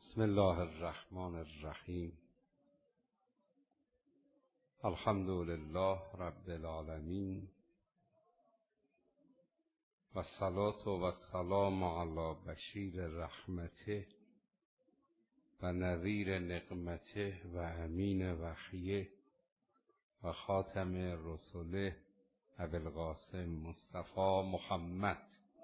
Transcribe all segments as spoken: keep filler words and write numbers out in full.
بسم الله الرحمن الرحیم. الحمد لله رب العالمین و الصلاة و السلام علی بشیر رحمته و نذیر نقمته و امین وحیه و خاتم رسوله ابوالقاسم مصطفی محمد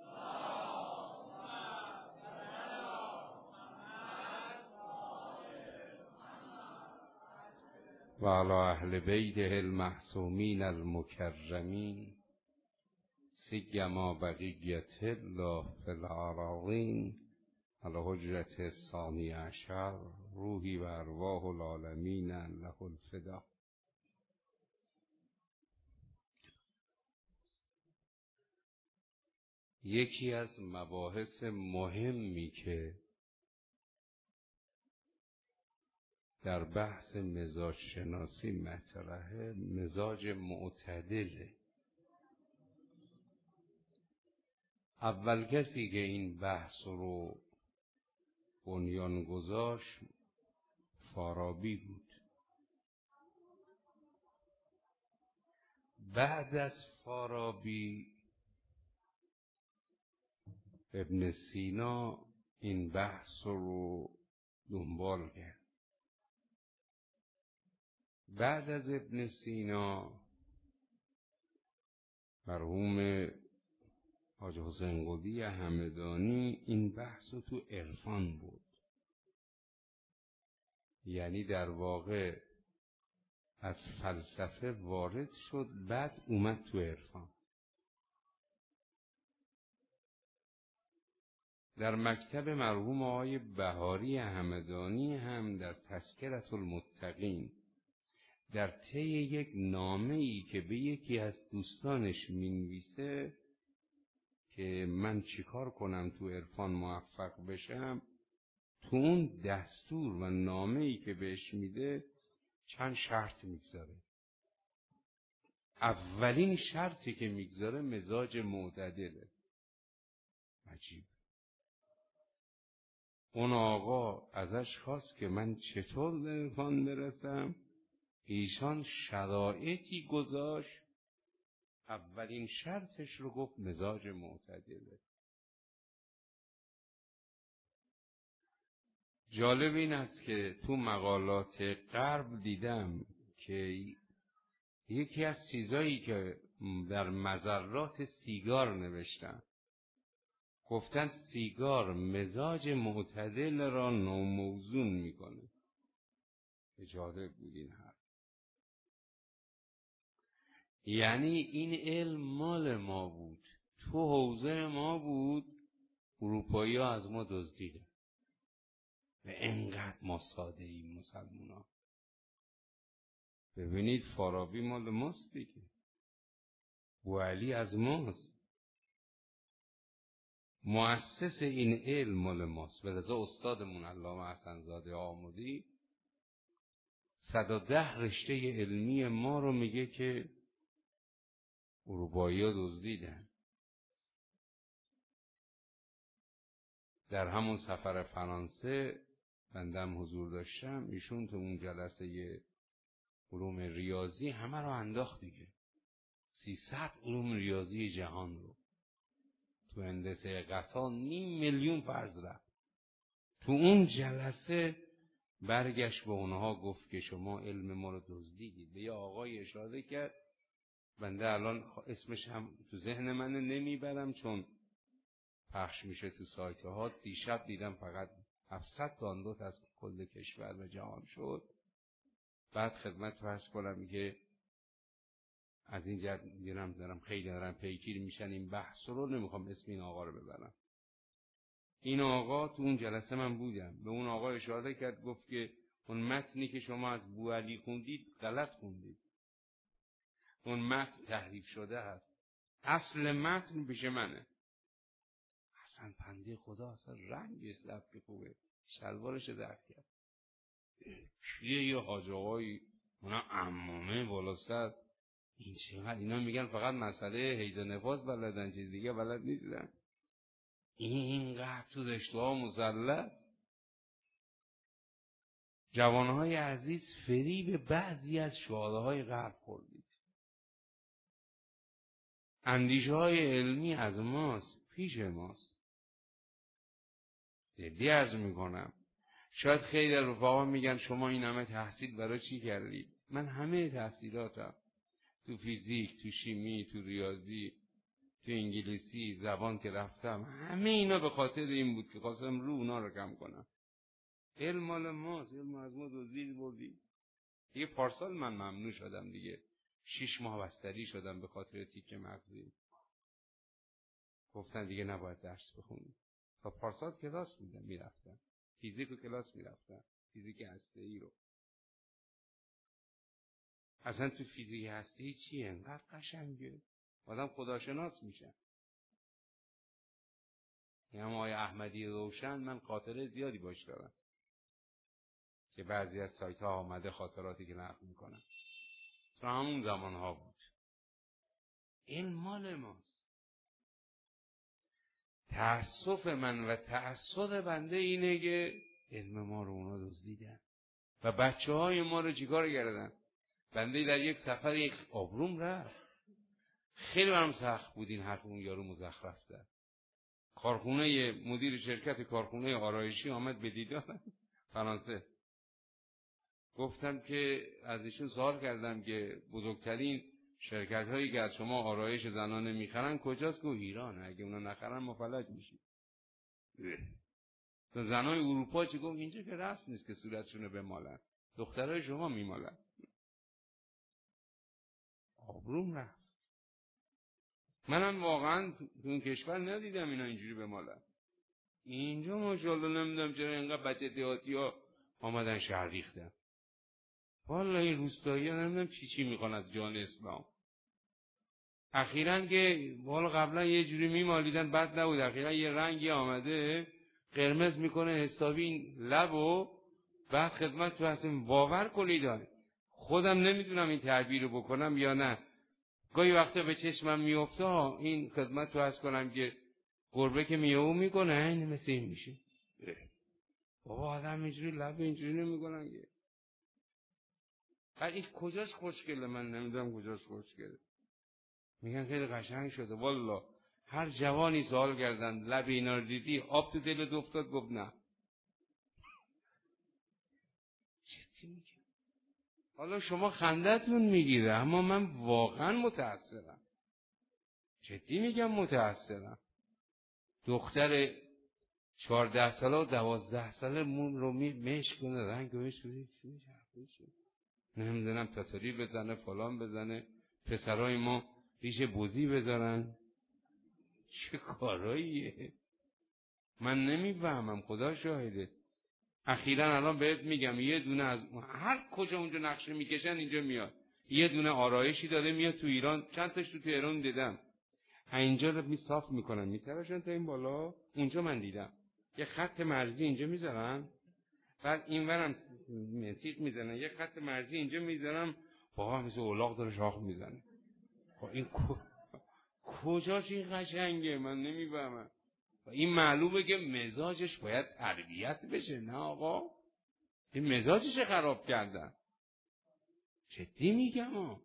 و علی اهل بیته المعصومین المکرمین سیما بقیت الله فی الارضین علی حجرة الثانی عشر روحی و ارواح العالمین له الفدا. یکی از مباحث مهمی که در بحث مزاج شناسی مطرحه مزاج معتدله. اول کسی که این بحث رو بنیان گذاشت فارابی بود. بعد از فارابی ابن سینا این بحث رو دنبال کرد. بعد از ابن سینا مرحوم حاج حسین قلی همدانی این بحث رو تو عرفان بود، یعنی در واقع از فلسفه وارد شد بعد اومد تو عرفان. در مکتب مرحوم آقای بهاری همدانی هم در تذکرة المتقین در طی یک نامه‌ای که به یکی از دوستانش می‌نویسه که من چیکار کنم تو عرفان موفق بشم، تو اون دستور و نامه‌ای که بهش میده چند شرط میگذاره. اولین شرطی که میگذاره مزاج معتدله. عجیب. اون آقا ازش خواست که من چطور به عرفان برسم، ایشان شرایطی گذاشت، اولین شرطش رو گفت مزاج معتدله. جالب این است که تو مقالات غرب دیدم که یکی از چیزایی که در مضرات سیگار نوشتن، گفتن سیگار مزاج معتدل را ناموزون میکنه. جالب بود این حرف. یعنی این علم مال ما بود، تو حوزه ما بود، اروپایی ها از ما دزدیدن و اینقدر ما ساده ایم مسلمان ها. ببینید فارابی مال ماست دیگه، بوعلی از ماست، مؤسس این علم مال ماست. به رضا استادمون علامه حسن زاده آمودی صد و ده رشته علمی ما رو میگه که اروپایی ها دزدیدن. در همون سفر فرانسه بندم حضور داشتم، ایشون تو اون جلسه علوم ریاضی همه رو انداخت دیگه، سیصد علوم ریاضی جهان رو. تو هندسه قطع نیم میلیون فرض رفت. تو اون جلسه برگشت به اونها گفت که شما علم ما رو دزدیدید. به یه آقای اشاره کرد، بنده الان اسمش هم تو ذهن من نمیبرم چون پخش میشه تو سایت ها. دیشب دیدم فقط هفتصد دانلود از کل کشور و جهان شد. بعد خدمت فرض کنم که از این جد دیدم دارم خیلی دارم پیگیر میشن این بحث رو، نمیخوام اسم این آقا رو ببرم. این آقا تو اون جلسه من بودم، به اون آقا اشاره کرد، گفت که اون متنی که شما از بوعلی خوندید غلط خوندید، اون متن تحریف شده هست، اصل متن پیش منه. اصلا پنده خدا اصلا رنگ اسلب که خوبه، شلوارش درد کرد. چیه یه حاج آقایی اونا عمامه بالا سر این چقدر، اینا میگن فقط مسئله حیض و نفاس بلدن، چیز دیگه بلد نیستن. اینقدر تو رشته ها مسلط. جوانهای عزیز فریب بعضی از شعارهای غرب خوردید. اندیشه های علمی از ماست، پیش ماست. جدی عرض میکنم. شاید خیلی از رفقا میگن شما این همه تحصیل برای چی کردید؟ من همه تحصیلاتم تو فیزیک، تو شیمی، تو ریاضی، تو انگلیسی، زبان که رفتم، همه اینا به خاطر این بود که خواستم رو اونا رو کم کنم. علم مال ماست، علم از ما دزدید بردید. دیگه پارسال من ممنوع شدم دیگه. شش ماه بستری شدم به خاطر تیک مغزی. گفتن دیگه نباید درس بخونی. تا پارسال کلاس میدم میرفتم. فیزیک و کلاس میرفتم. فیزیک هسته‌ای رو. اصلا تو فیزیک هسته‌ای چیه؟ انقدر قشنگه. آدم خداشناس میشه. یعنی آقای احمدی روشن من خاطره زیادی باش دارم. که بعضی از سایت ها آمده خاطراتی که نقل میکنن. تو همون زمان ها بود. این مال ماست. تأسف من و تأسف بنده اینه که علم ما رو اونا دزدیدن و بچه های ما رو چیکار کردن. بنده در یک سفر یک آبروم رفت. خیلی برام سخت بود این حرف اون یارو مزخرف زد. کارخونه مدیر شرکت کارخونه آرایشی آمد به دیدارم فرانسه. گفتم که از ایشون سوال کردم که بزرگترین شرکت هایی که از شما آرایش زنانه میخرن کجاست؟ که ایران. اگه اونا نخرن ما فلج میشیم. تو زنای اروپا چی گفت؟ اینجا که رسم نیست که صورتشونو بمالن، دخترای شما میمالن. آبروم رفت. منم واقعا تو اون کشور ندیدم اینا اینجوری بمالن. اینجا ماشاءالله نمیدونم چرا اینقدر بچه دیهاتی ها آمدن شهر ریختن. والا این روستایی ها نمیدونم چی چی میخوان از جان اسلام. اخیراً که والا قبلا یه جوری میمالیدن بد نبود، اخیراً یه رنگی آمده قرمز میکنه حسابی این لب و بعد خدمت تو هستیم. باور کنید خودم نمیدونم این تعبیر رو بکنم یا نه. گاهی وقتا به چشمم میفته این خدمت تو هست کنم که گربه که میو میکنه این مثل این میشه. بابا آدم اینجوری لب اینجوری نمیکنن که. این کجاش خوشگله؟ من نمیدونم کجاش خوشگله. میگن خیلی قشنگ شده. والا هر جوانی سوال کردن لب اینا رو دیدی آب تو دلت افتاد؟ گفت نه. جدی میگم. حالا شما خندتون میگیره اما من واقعا متأثرم. جدی میگم متأثرم. دختر چهارده ساله و دوازده ساله مون رو مشک کنه رنگ بهش بده چی میشه؟ نمیدونم تاتاری بزنه فلان بزنه. پسرای ما ریشه بوزی بذارن. چه کاراییه؟ من نمیفهمم. خدا شاهده. اخیراً الان بهت میگم یه دونه از هر کجا اونجا نقشه میکشن اینجا میاد. یه دونه آرایشی داره میاد تو ایران. چند تاش تو تهران دیدم. اینجا رو می صاف میکنن میتراشن تا این بالا. اونجا من دیدم یه خط مرزی اینجا میذارن، بعد اینورم مسیت میزنن، یه خط مرزی اینجا میذارن. بابا مثل اولاغ داره شاخ میزنه. خب این کجاش این قشنگه؟ من نمیفهمم. این معلومه که مزاجش باید تربیت بشه. نه آقا این مزاجش خراب کردن. جدی میگم ها.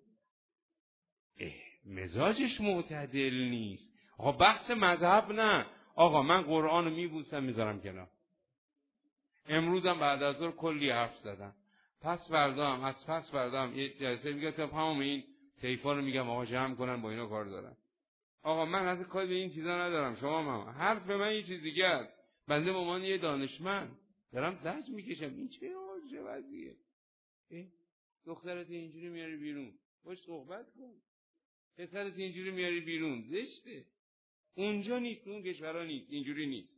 مزاجش معتدل نیست. آقا بحث مذهب نه. آقا من قرآن رو میبوسم میذارم کنار. امروزم بعد از ظهر کلی حرف زدم. پس فردا هم از پس فردا هم یه جلسه میگم تا همون این طیفا رو میگم آقا جمع کنن با اینا کار دارن. آقا من از کاری به این چیزا ندارم. شما هم حرف من یه چیز دیگه است. بنده به عنوان یه دانشمند دارم زجر میکشم. این چه چه وضعیه؟ دخترت اینجوری میاری بیرون باش صحبت کن. پسرت اینجوری میاری بیرون زشته. اونجا نیست، اون کشورها نیست، اینجوری نیست.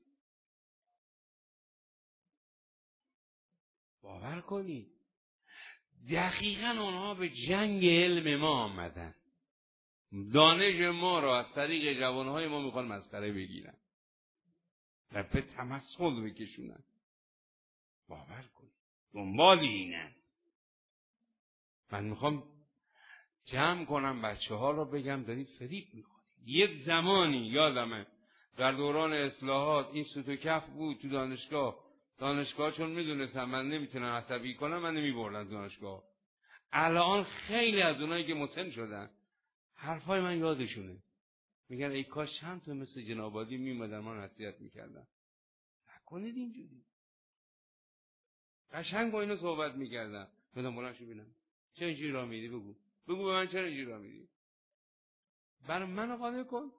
باور کنید دقیقاً اونها به جنگ علم ما آمدن. دانش ما رو از طریق جوانهای ما میخوان مسخره بگیرن و به تمسخر بکشونن. باور کنید دنبال اینن. من میخوام جمع کنم بچه ها رو بگم دارید فریب میخورید. یک زمانی یادمه در دوران اصلاحات این سوت و کف بود تو دانشگاه. دانشگاه چون میدونستم من نمیتونم عصبی کنم، من نمیبردن دانشگاه. الان خیلی از اونایی که مسن شدن حرفای من یادشونه، میگن ای کاش چند تا مثل جناب عالی میومدن ما نصیحت میکردن. نکنید اینجوری. قشنگ با اینو صحبت میکردن. بدم بلند شو ببینم چرا اینجوری راه میری، بگو بگو به من چرا اینجوری راه میری، برای منو قانع کن.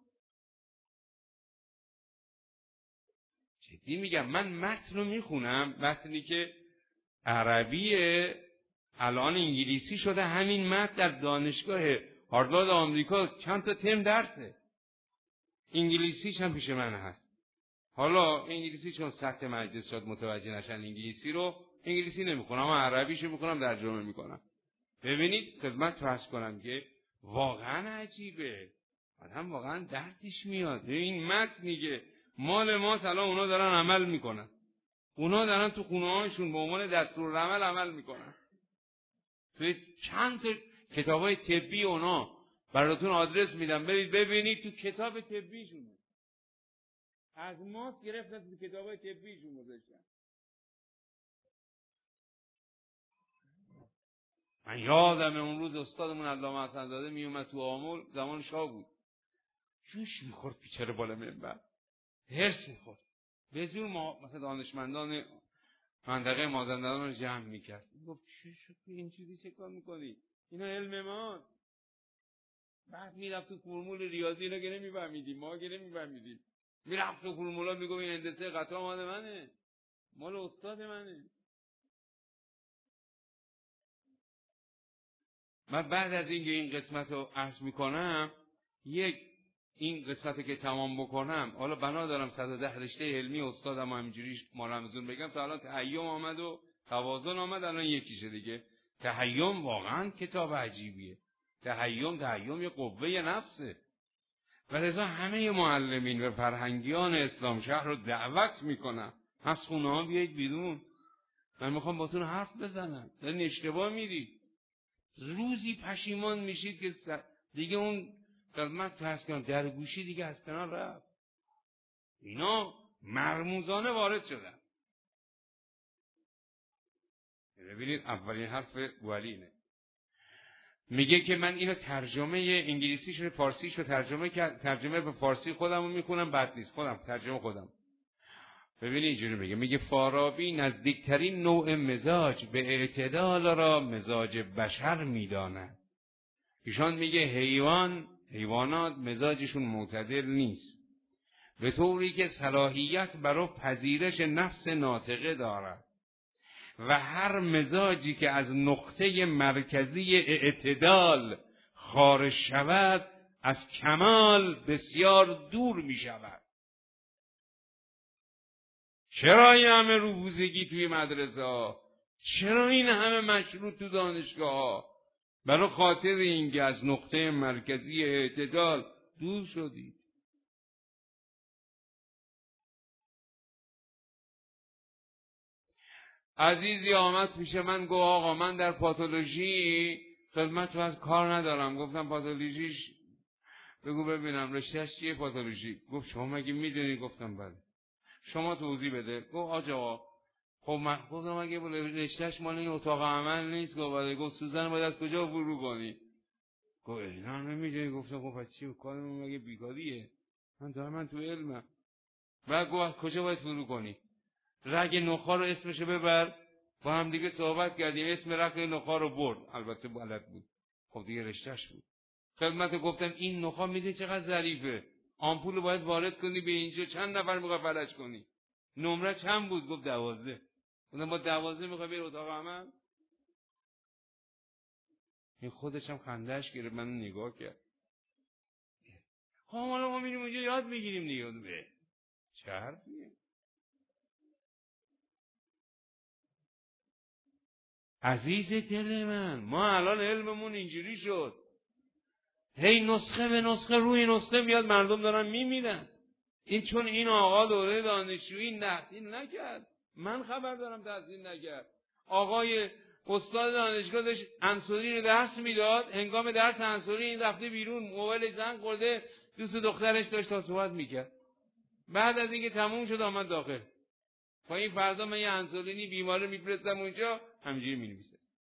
جدی میگم، من متن رو میخونم، متنی که عربیه الان انگلیسی شده، همین متن در دانشگاه هاروارد آمریکا چند تا ترم درسه، انگلیسیش هم پیش من هست. حالا انگلیسی چون سطح مجلس شد متوجه نشن انگلیسی رو، انگلیسی نمیخونم اما عربیشو میخونم، ترجمه میکنم. ببینید خدمت فرض کنم که واقعا عجیبه، آدم واقعا دردش میاد. این متنی که مال ماست الان اونا دارن عمل میکنن، اونا دارن تو خونه هاشون به عنوان دستورالعمل عمل میکنن. توی چند تا کتابای طبی اونا براتون آدرس میدم، برید ببینید تو کتاب طبیشون از ماست گرفتن، تو کتابای طبیشون گذاشتن. من یادم اون روز استادمون علامه حسن‌زاده میومد تو آمل، زمان شاه بود، جوش میخورد بیچاره بالا منبر، هرس میخورد، به زور ما مثلا دانشمندان منطقه مازندران رو جمع میکرد. گفت چه شد اینجوری چه کار میکنی؟ اینا علم ماست. بعد میرفت تو فرمول ریاضی، اینا که نمیفهمیدیم، ما که نمیفهمیدیم، میرفت تو فرمولا میگم این هندسه قطعه مال منه، مال استاد منه. من بعد از اینکه این قسمت رو عرض میکنم، یک این قسمت که تمام بکنم، حالا بنا دارم صد و ده رشته علمی استادم همینجوری ما رمزون بگم، تا الان تهیم آمد و توازن آمد، الان یکیشه دیگه. تهیم واقعا کتاب عجیبیه، تهیم تهیم یه قوه نفسه. و لذا همه معلمین و فرهنگیان اسلام شهر رو دعوت میکنم، از خونه ها بیایید بیرون، من میخوام باتون حرف بزنم، دارین اشتباه میرید، روزی پشیمان میشید که دیگه اون خدمت فرض کنم در گوشی دیگه از کنار رفت. اینا مرموزانه وارد شدن. ببینید اولین حرف گوالینه، میگه که من اینو ترجمه انگلیسیش و فارسیش رو ترجمه کرد، ترجمه به فارسی خودم رو میخونم، بد نیست، خودم ترجمه خودم. ببینید اینجوری میگه، میگه فارابی نزدیکترین نوع مزاج به اعتدال را مزاج بشر میداند. ایشان میگه حیوان حیوانات مزاجشون معتدل نیست، به طوری که صلاحیت برای پذیرش نفس ناطقه دارد و هر مزاجی که از نقطه مرکزی اعتدال خارج شود از کمال بسیار دور می شود. چرا این همه روبوزگی توی مدرسه ها؟ چرا این همه مشروط تو دانشگاه ها؟ برای خاطر اینکه از نقطه مرکزی اعتدال دور شدید. عزیزی آمد پیش من گفت آقا من در پاتولوژی خدمت از کار ندارم. گفتم پاتولوژیش بگو ببینم، رشتهش چیه پاتولوژی؟ گفت شما مگه میدونی؟ گفتم بله. شما توضیح بده. گفت آجا خب من گفتم مگه رشتهش مال این اتاق عمل نیست؟ گفت بله. گفت سوزن باید از کجا فرو کنی؟ گفت اینا نمیدونی. گفتم خب پس چی کارمون مگه بیکاریه؟ من دارم من تو علمم. بعد گفت کجا باید فرو کنی؟ رگ نخا رو اسمشو ببر. با هم دیگه صحبت کردیم، اسم رگ نخا رو برد، البته بلد بود، خب دیگه رشتهش بود. خدمت گفتم این نخا میده چقدر ظریفه، آمپول رو باید وارد کنی به اینجا، چند نفر میخوای فلج کنی؟ نمره چند بود؟ گفت دوازده. گفتم با دوازده میخوای بری اتاق عمل؟ این خودش هم خندهش گرفت، منو نگاه کرد. خب حالا ما میریم اونجا یاد میگیریم دیگه. به چه حرفیه؟ عزیز دل من، ما الان علممون اینجوری شد، هی نسخه به نسخه روی نسخه میاد، مردم دارن میمیرن. این چون این آقا دوره دانشجویی تحصیل نکرد، من خبر دارم تحصیل نکرد. آقای استاد دانشگاه داشت انصاری رو درس میداد، هنگام درس انصاری این رفته بیرون، موبایل زنگ خورده، دوست دخترش داشت تا صحبت میکرد. بعد از اینکه تموم شد آمد داخل. با این فردا من یه انسولینی بیمار میفرستم اونجا، همینجوری مینویسه.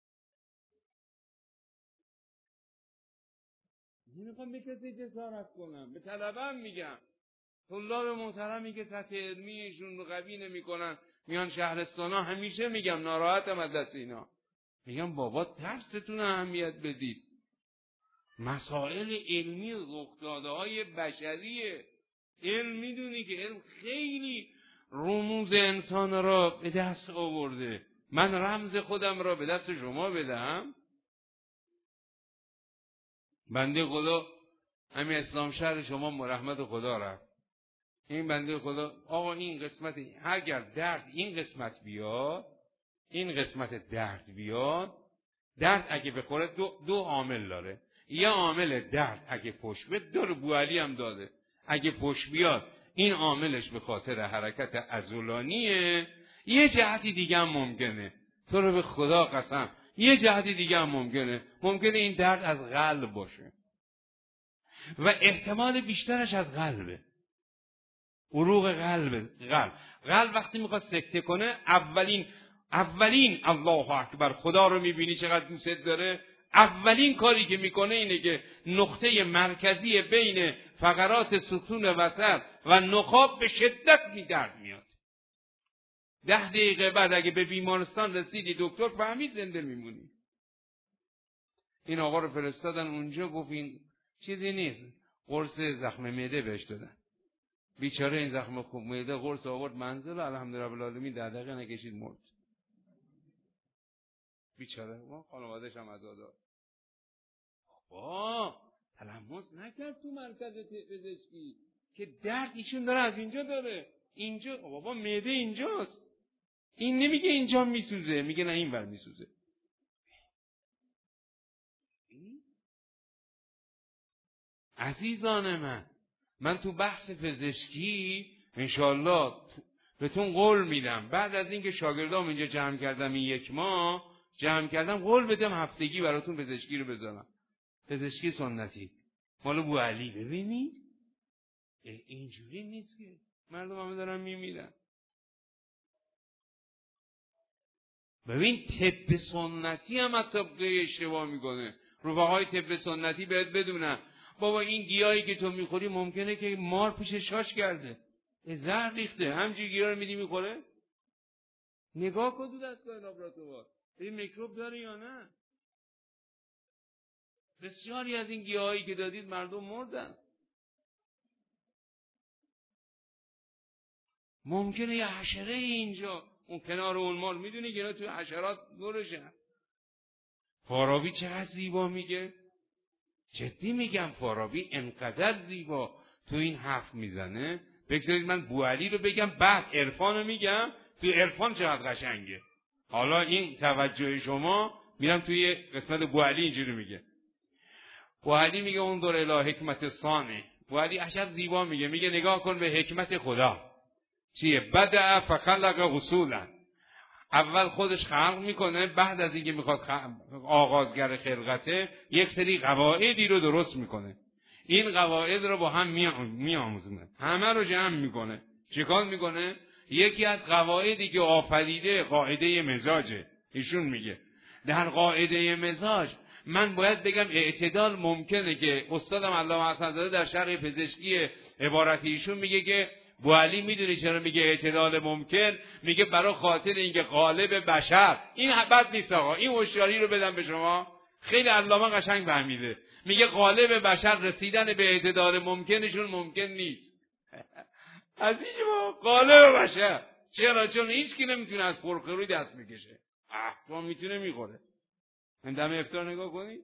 نمیخوام به کسی جسارت کنم، به طلبم میگم. طلاب محترمی که سطح علمیشون رو قوی نمیکنن میان شهرستان ها، همیشه میگم ناراحتم از دست اینا. میگم بابا ترستون اهمیت بدید. مسائل علمی رخداده های بشریه. علم میدونی که علم خیلی رموز انسان را به دست آورده. من رمز خودم را به دست شما بدم. بنده خدا همین اسلام شهر شما مرحمت خدا رفت. این بنده خدا آقا این قسمت اگر درد این قسمت بیاد، این قسمت درد بیاد، درد اگه بخوره دو, دو عامل داره. یه عامل درد اگه پشت بیاد، داره بوعلی هم داده، اگه پشت بیاد این عاملش به خاطر حرکت عضلانیه. یه جهتی دیگه هم ممکنه، تو رو به خدا قسم، یه جهتی دیگه هم ممکنه ممکنه این درد از قلب باشه و احتمال بیشترش از قلبه. عروق قلب قلب قلب وقتی میخواد سکته کنه، اولین اولین الله اکبر، خدا رو میبینی چقدر دوست داره، اولین کاری که میکنه اینه که نقطه مرکزی بین فقرات ستون وسط و نخاع به شدت میدرد میاد. ده دقیقه بعد اگه به بیمارستان رسیدی دکتر فهمید زنده میمونی. این آقا رو فرستادن اونجا، گفت این چیزی نیست، قرص زخم معده بهش دادن. بیچاره این زخم خوب معده قرص آورد منزل، الحمدلله رب العالمین ده دقیقه نکشید مرد. بیچاره ما خانواده‌اش هم عزا داد. بابا تلمس نکرد تو مرکز پزشکی که درد ایشون داره از اینجا داره اینجا. بابا معده اینجاست، این نمیگه اینجا میسوزه، میگه نه این ور میسوزه. عزیزان من، من تو بحث پزشکی انشالله بهتون قول میدم بعد از اینکه شاگردام اینجا جمع کردم، این یک ماه جمع کردم، قول بدم هفتگی براتون پزشکی رو بذارم. پزشکی سنتی مال بوعلی. ببینید اینجوری نیست که مردم همه دارن میمیرن. ببین طب سنتی هم حتی اشتباه میکنه. رفقای طب سنتی بهت بدونن بابا این گیاهی که تو میخوری ممکنه که مار پیش شاش کرده، زهر ریخته، همچین گیاه رو میدی میخوره. نگاه کن تو دستگاه لابراتوار این میکروب داره یا نه. بسیاری از این گیاهایی که دادید مردم مردن. ممکنه یه حشره اینجا اون کنار اون مال، میدونی که اینا تو حشرات دورشن. فارابی چقدر زیبا میگه، جدی میگم فارابی انقدر زیبا تو این حرف میزنه. بگذارید من بوعلی رو بگم بعد عرفان رو میگم. تو عرفان چقدر قشنگه. حالا این توجه شما میرم توی قسمت بوعلی اینجوری میگه. بوعلی میگه اون دور اله حکمت ثانه. بوعلی عجب زیبا میگه، میگه نگاه کن به حکمت خدا چیه. بدأ فخلق اصولا، اول خودش خلق میکنه، بعد از اینکه میخواد آغازگر خلقته یک سری قواعدی رو درست میکنه. این قواعد رو با هم میآموزونه، همه رو جمع میکنه. چیکار میکنه؟ یکی از قواعدی که آفریده قاعده مزاجه. ایشون میگه در قاعده مزاج من باید بگم اعتدال ممکنه که استادم علامه حسن‌زاده در شرح پزشکی عبارتی ایشون میگه که بوعلی میدونی چرا میگه اعتدال ممکن؟ میگه برای خاطر اینکه غالب بشر، این بد نیست آقا، این هوشیاری رو بدم به شما، خیلی علامه قشنگ فهمیده. میگه غالب بشر رسیدن به اعتدال ممکنشون ممکن نیست. عزیز ما غالب بشر چرا؟ چون هیچ کی نمیتونه از پرخوری دست بکشه. احکام میتونه میخوره. من دم افطار نگاه کنید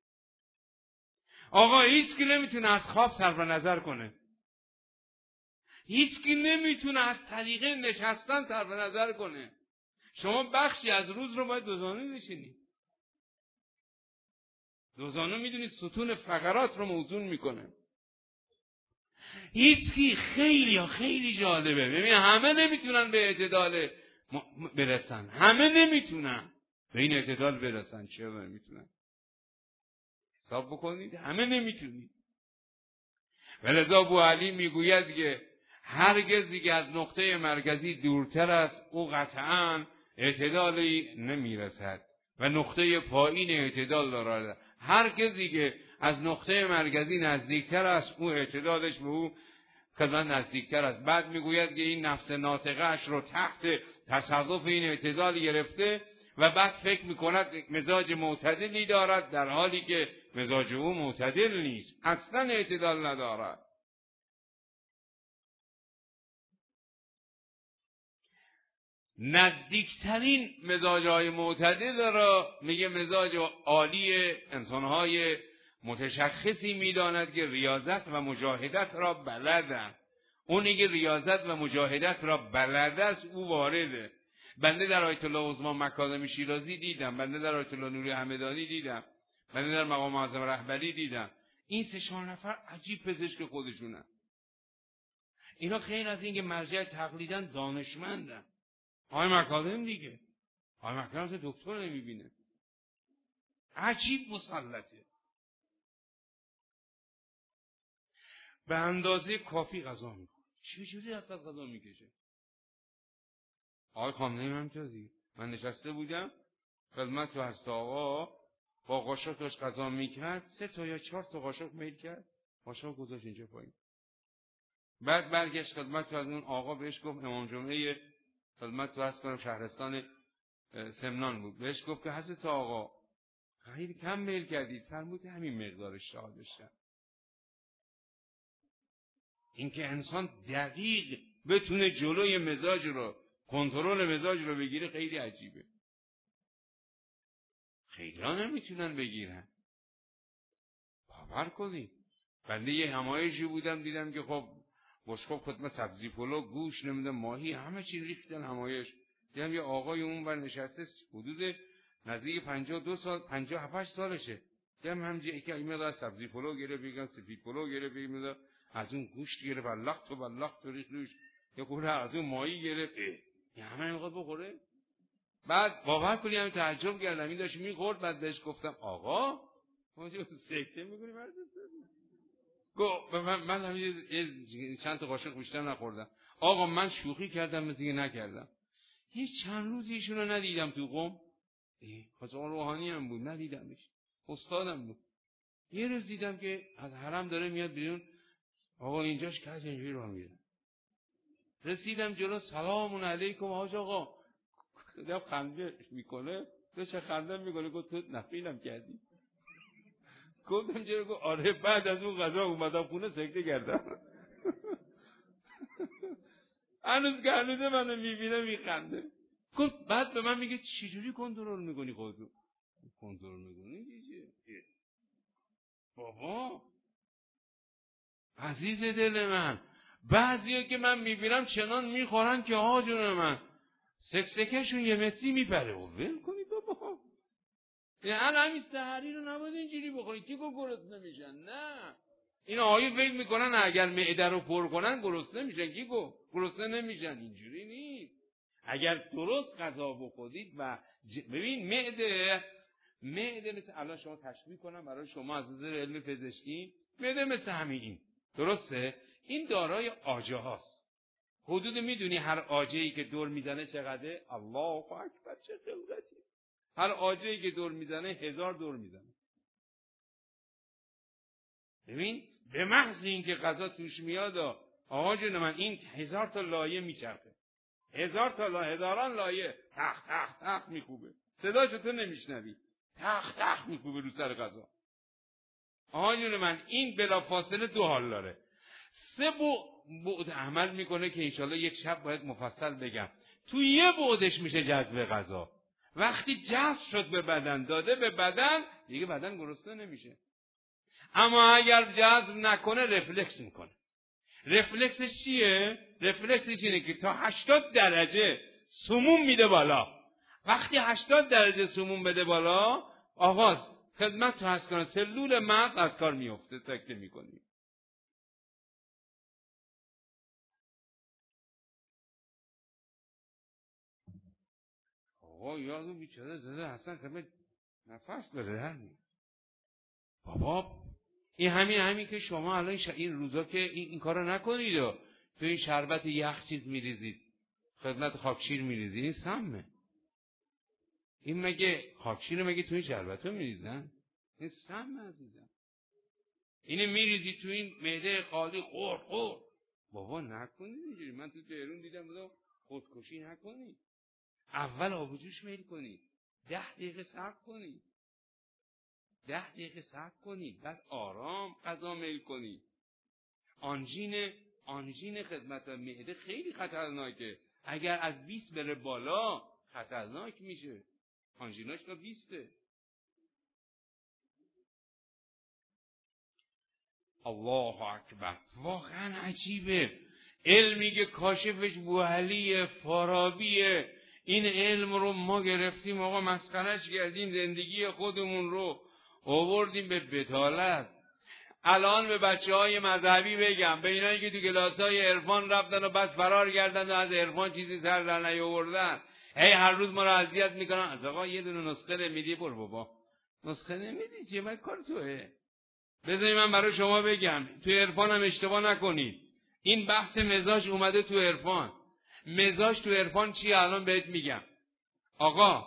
آقا، هیچ کی نمیتونه از خواب صرف نظر کنه. هیچ کی نمیتونه از طریقه نشستن صرف نظر کنه. شما بخشی از روز رو باید دوزانو بشینید. دوزانو میدونید ستون فقرات رو موزون میکنه. هیچ کی خیلی خیلی جالبه. ببین همه نمیتونن به اعتدال برسن، همه نمیتونن به این اعتدال برسن. چرا نمیتونن؟ حساب بکنید همه نمیتونید. ولذا بوعلی میگوید که هرگز دیگه از نقطه مرکزی دورتر است او قطعاً اعتدالی نمیرسد و نقطه پایین اعتدال دارد. هرگز دیگه از نقطه مرکزی نزدیکتر است او اعتدالش به او خدمت نزدیکتر است. بعد میگوید که این نفس ناطقه اش رو تحت تصرف این اعتدال گرفته و بعد فکر میکند مزاج معتدلی دارد، در حالی که مزاج او معتدل نیست، اصلا اعتدال ندارد. نزدیکترین مزاجهای معتدل را میگه مزاج عالی انسانهای متشخصی میداند که ریاضت و مجاهدت را بلدند. اونی که ریاضت و مجاهدت را بلد است او وارده. بنده در آیت الله عظما مکارم شیرازی دیدم، بنده در آیت الله نوری همدانی دیدم، بنده در مقام اعظم رهبری دیدم. این سه چهار نفر عجیب پزشک خودشونن. اینا خیلی از این که مرجع تقلیدن دانشمندن. آقای مکارم دیگه، آقای مکارم دکتر نمیبینه، عجیب مسلطه. به اندازه کافی غذا میکنه. چجوری اصلا غذا میکشه؟ آقای خامنه‌ای من همینطور دیگه. من نشسته بودم خدمت تو هست آقا با قاشق داشت غذا میکرد، سه تا یا چهار تا قاشق میل کرد، قاشق گذاشت اینجا پایین. بعد برگشت خدمت تو از اون آقا بهش گفت، امام جمعه خدمت تو هست کنم شهرستان سمنان بود، بهش گفت که حضرت آقا خیلی کم میل کردید. فرمود همین مقدار اشتها داشتم. اینکه انسان دقیق بتونه جلوی مزاج رو، کنترل مزاج رو بگیره خیلی عجیبه. خیلی ها نمیتونن بگیرن. باور کنید. بنده یه همایشی بودم دیدم که خب بشقاب خدمت سبزی پلو، گوش، نمیدونم ماهی، همه چی ریختن همایش. دیدم یه آقای اون بر نشسته حدود نزدیک پنجاه و دو سال، پنجاه و هفت سالشه. دیدم همینجوری که این مقدار سبزی پلو گرفت، میگن سفید پلو گرفت، میگن از اون گوشت گرفت، بلخت و بلخت و ریخت روش. یه کوره از اون ماهی گرفت. یه همه میخواد بخوره. بعد باور کنی همین تعجب کردم، این داشت میخورد. بعد بهش گفتم آقا ما چه سکته میکنی مرد؟ گفت من من همین چند تا قاشق بیشتر نخوردم. آقا من شوخی کردم مثل که نکردم. یه چند روزی ایشون رو ندیدم تو قم. خواستم روحانی هم بود ندیدمش، استادم بود. یه روز دیدم که از حرم داره میاد بیرون. آقا اینجاش کج اینجوری راه میره. رسیدم جلو، سلام علیکم حاج آقا. دیدم خنده میکنه. تو چه خنده میکنه؟ گفت تو نفیلم کردی. گفتم چرا؟ گفت آره بعد از اون غذا اومدم خونه سکته کردم. هنوز که هنوز منو میبینه میخنده. گفت بعد به من میگه چجوری کنترل میکنی خودتو؟ کنترل میکنی چیه؟ بابا عزیز دل من، بعضیا که من میبینم چنان میخورن که آجون من سکسکشون یه متری میپره. و ول کنی بابا. یعنی همین سحری رو نباید اینجوری بخورید که گرسنه نمیشن. نه، این آقایی فکر میکنن اگر معده رو پر کنن گرسنه نمیشن. کی گفت گرسنه نمیشن؟ اینجوری نیست. اگر درست غذا بخورید و ج... ببین معده معده مثل الان شما تشبیه کنم برای شما از نظر علم پزشکی، معده مثل همین این درسته؟ این دارای آجه هاست. حدود میدونی هر آجه‌ای که دور میزنه چقدره؟ الله اکبر چه خلقتی. هر آجه‌ای که دور میزنه هزار دور میزنه. ببین به محض اینکه غذا توش میاد آقا جون من این هزار تا لایه میچرخه. هزار تا لایه، هزاران لایه تخ تخ تخ میکوبه. صداشو تو نمیشنوی. تخ تخ میکوبه رو سر غذا. آقا جون من این بلافاصله دو حال داره. سه بعد عمل میکنه که انشالله یک شب باید مفصل بگم. تو یه بعدش میشه جذب غذا. وقتی جذب شد به بدن، داده به بدن، دیگه بدن گرسنه نمیشه. اما اگر جذب نکنه رفلکس میکنه. رفلکسش چیه؟ رفلکسش اینه که تا هشتاد درجه سموم میده بالا. وقتی هشتاد درجه سموم بده بالا، آغاز خدمت تو هست کنه سلول مغز از کار میفته، سکته میکنی. آقا یادو بیچاره زده اصلا خدمت نفس بره همین. بابا این همین همین که شما الان این روزا که این, این کارو نکنید و تو این شربت یخ چیز میریزید، خدمت خاکشیر میریزید، این سمه. این مگه خاکشیر مگه تو این شربت رو میریزن؟ این سمه عزیزم. اینه میریزی تو این معده خالی، خور خور. بابا نکنید اینجوری. من تو تهران دیدم بودم خودکشی نکنید. اول آب و جوش میل کنید، ده دقیقه صبر کنید، ده دقیقه صبر کنید، بعد آرام غذا میل کنید. آنژین آنژین خدمت معده خیلی خطرناکه. اگر از بیست بره بالا خطرناک میشه. آنژیناش تا بیسته. الله اکبر. واقعا عجیبه. علمی که کاشفش بوعلی فارابیه، این علم رو ما گرفتیم آقا مسخرهش کردیم، زندگی خودمون رو آوردیم به بتالت. الان به بچه های مذهبی بگم، به اینایی که تو کلاس های عرفان رفتن و بس فرار کردن و از عرفان چیزی سر در نیاوردن، هی هر روز ما رو اذیت میکنن. از آقا یه دونه نسخه نمیدی؟ بر بابا نسخه نمیدی چیه؟ من کار توه. بذاری من برای شما بگم، تو عرفان هم اشتباه نکنید. این بحث مزاج اومده تو عرفان. مزاج تو عرفان چیه؟ الان بهت میگم. آقا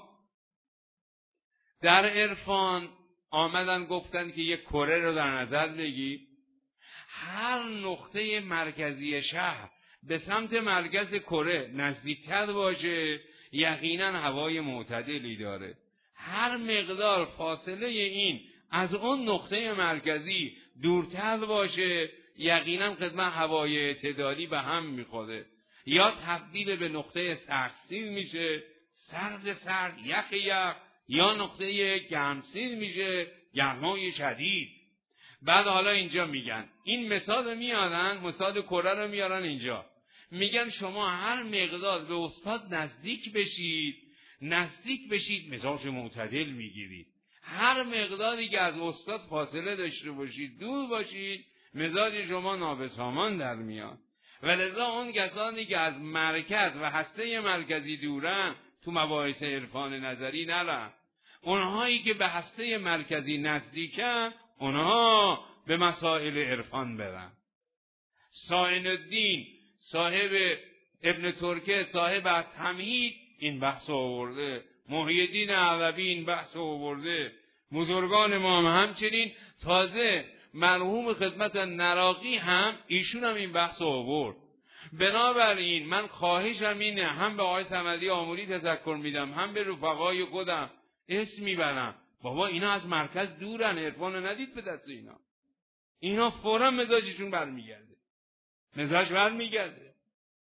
در عرفان آمدن گفتن که یک کره رو در نظر بگی، هر نقطه مرکزی شهر به سمت مرکز کره نزدیکتر باشه یقینا هوای معتدلی داره. هر مقدار فاصله این از اون نقطه مرکزی دورتر باشه یقینا خدمت هوای اعتدالی به هم میخوره. یا تبدیل به نقطه سردسیر میشه، سرد سرد، یخ یخ، یا نقطه گرمسیر میشه، گرمای شدید. بعد حالا اینجا میگن این مثال میارن، مثال کره رو میارن اینجا، میگن شما هر مقدار به استاد نزدیک بشید نزدیک بشید مزاج معتدل میگیرید. هر مقداری که از استاد فاصله داشته باشید دور باشید مزاج شما نابسامان در میاد. ولذا اون کسانی که از مرکز و هسته مرکزی دورن تو مباحث عرفان نظری نرن. اونهایی که به هسته مرکزی نزدیکن اونها به مسائل عرفان برن. سائن الدین صاحب ابن ترکه صاحب التمهید این بحث آورده، محی الدین علوی این بحث آورده، بزرگان ما هم همچنین. تازه مرحوم خدمت نراقی هم ایشون هم این بحث آورد. بنابراین من خواهشم اینه، هم به آقای صمدی آموری تذکر میدم، هم به رفقای خودم اسم میبرم، بابا اینا از مرکز دورن، عرفان رو ندید به دست اینا. اینا فوراً مزاجشون برمیگرده، مزاج برمیگرده.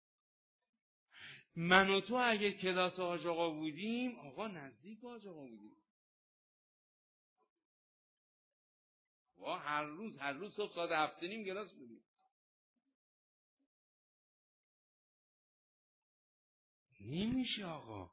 من و تو اگه کلاس حاج آقا بودیم، آقا نزدیک حاج آقا بودیم، آقا هر روز هر روز صبح ساعت هفت نیم کلاس بودیم. نمیشه آقا.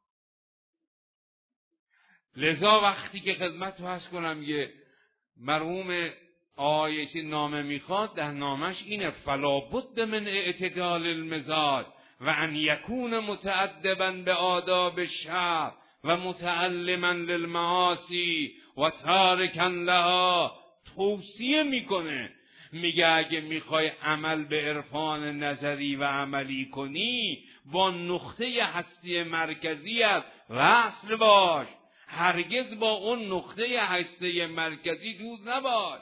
لذا وقتی که خدمت تو هست کنم یه مرحوم آیشی نامه میخواد، در نامش اینه فلا بد من اعتدال المزاج و ان یکون متأدبا به آداب الشرع و متعلما للمعاصی و تارکا لها. توصیه میکنه، میگه اگه میخوای عمل به عرفان نظری و عملی کنی با نقطه هستی مرکزیت وصل باش، هرگز با اون نقطه هستی مرکزی دور نباش.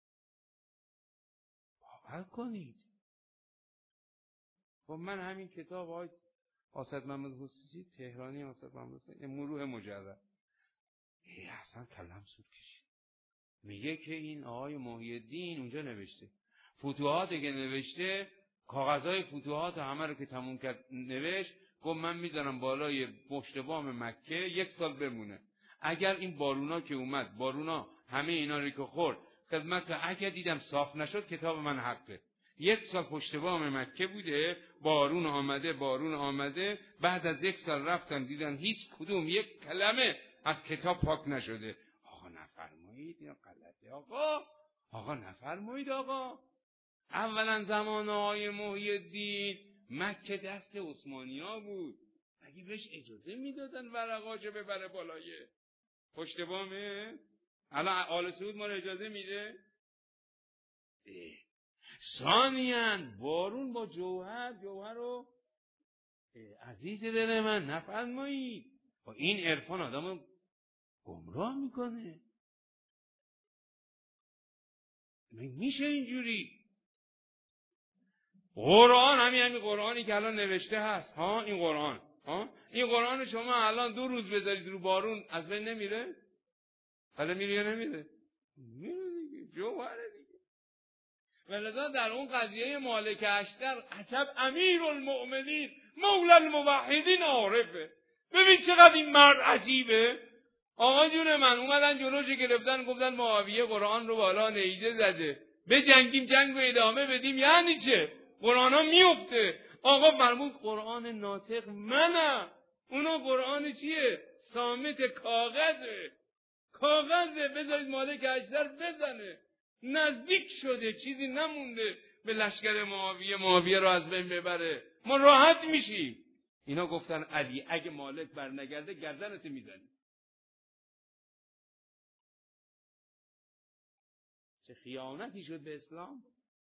باور کنید. خب من همین کتاب های آسد محمد خصوصی تهرانی آسد محمد خصوصی مروح مجرد ای اصلا کلم سود کشید. میگه که این آقای محی الدین اونجا نوشته فتوحاتی که نوشته، کاغذهای فتوحات همه رو که تموم کرد نوشت، گفت من میذارم بالای پشت بام مکه یک سال بمونه. اگر این بارونا که اومد، بارونا همه اینا رو که خورد، خدمت اگر دیدم صاف نشد کتاب من حقه. یک سال پشت بام مکه بوده، بارون آمده بارون آمده، بعد از یک سال رفتن دیدن هیچ کدوم یک کلمه از کتاب پاک نشده. آقا نفرمایید یا غلطه آقا؟ آقا نفرمایید آقا. اولا زمان آقای محی الدین مکه دست عثمانیا بود، مگه بهش اجازه میدادن ورقاشو ببره بالای پشت بامه؟ الان آل سعود ما رو اجازه میده؟ ثانیاً بارون با جوهر، جوهر رو عزیز دل من نفرمایید. با این عرفان آدمو گمراه میکنه. میشه اینجوری؟ قرآن، همین همین قرآنی که الان نوشته هست، ها این قرآن، ها این قرآن شما الان دو روز بذارید رو بارون از بین نمیره؟ حالا میره یا نمیره؟ میره دیگه، جوهره دیگه. ولذا در اون قضیه مالک اشتر عجب امیرالمؤمنین مولا الموحدین عارفه. ببین چقدر این مرد عجیبه. آقا جون من اومدن جلوش گرفتن گفتن معاویه قرآن رو بالا نیزه زده، به جنگیم جنگ رو ادامه بدیم. یعنی چه؟ قرآن ها میفته. آقا فرمود قرآن ناطق منم. اونا قرآن چیه؟ صامت، کاغذه. کاغذه، بذارید مالک اشتر بزنه. نزدیک شده، چیزی نمونده به لشکر معاویه معاویه رو از بین ببره. ما راحت میشیم. اینا گفتن علی اگه مالک برنگرده گردنت میزنی. چه خیانتی شد به اسلام.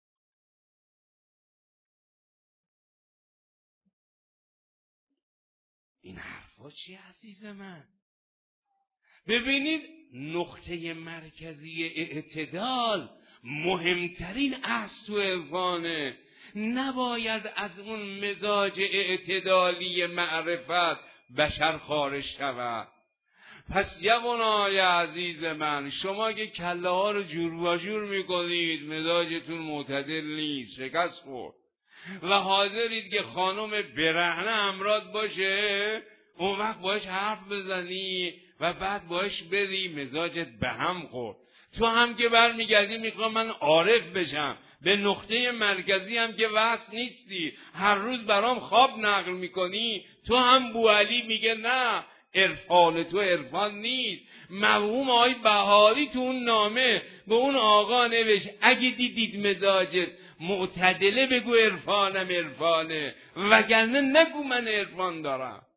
این حرفا چی عزیز من؟ ببینید نقطه مرکزی اعتدال مهمترین اصل تو عرفانه. نباید از اون مزاج اعتدالی معرفت بشر خارج شود. پس جوانای عزیز من، شما که کله ها رو جور و جور میکنید، مزاجتون معتدل نیست، شکست خورد و حاضرید که خانم برهنه امراد باشه، اون وقت باش حرف بزنی و بعد باش بری، مزاجت به هم خورد. تو هم که برمیگردی میخوام من عارف بشم، به نقطه مرکزی هم که وصل نیستی، هر روز برام خواب نقل میکنی. تو هم بوعلی میگه نه، عرفان تو عرفان نیست. مرحوم آقای بهاری تو اون نامه به اون آقا نوشت اگه دیدید مزاجت معتدله بگو عرفانم عرفانه، وگرنه نگو من عرفان دارم.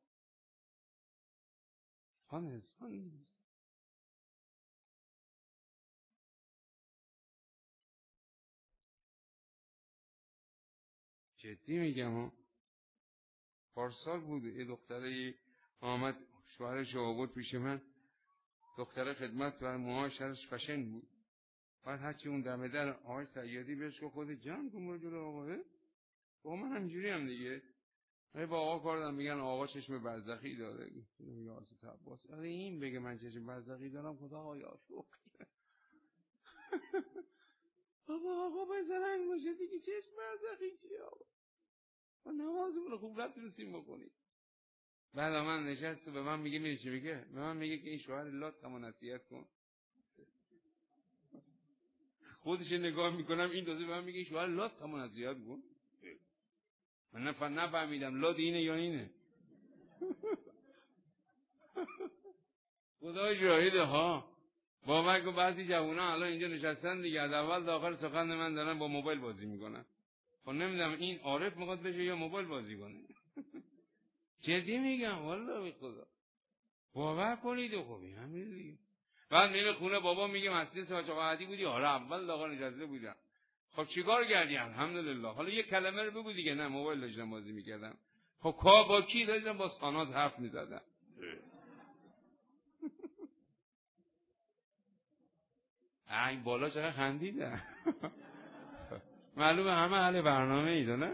عرفان عرفان نیست. جدی میگم ها. پارسال بود یه دختره آمد شوهرش آورد پیش من، دختره خدمت و موهاش ازش فشن بود. بعد هرچی اون دمه در آقای سیادی بهش گفت خود جمع کن برو جلو آقاه. با من همینجوری هم دیگه. ای با آقا کار دارم، میگن آقا چشم برزخی داره. یا حضرت عباس اگه این بگه من چشم برزخی دارم، خدا آیا شوخ. بابا آقا بزرنگ باشه دیگه، چشم برزخی چیه آقا؟ ما نمازمون رو خوب نتونستیم بکنیم. بعد من نشست و به من میگه، میگه چی میگه؟ به من میگه که این شوهر لات همون نصیحت کن. خودش نگاه میکنم این دوزه به من میگه این شوهر لات همون نصیحت کن. من نفهم نفهمیدم لات اینه یا اینه. خدا شاهده ها. باور کن بعضی جوونا الان اینجا نشستن دیگه، از اول تا آخر سخن من دارن با موبایل بازی میکنن. خب نمیدونم این عارف میخواد بشه یا موبایل بازی کنه. جدی میگم والله به خدا. باور کنید خوبی همین دیگه. بعد میره خونه بابا میگه مسجد ساچاق عادی بودی؟ آره اول داغا نشسته بودم. خب چیکار کردی؟ الحمدلله. حالا یه کلمه رو بگو دیگه. نه موبایل داشتم بازی میکردم. خب کا با کی داشتم؟ با ساناز حرف میزدم. این بالا چقدر خندیدن. معلومه همه اهل برنامه ایده نه؟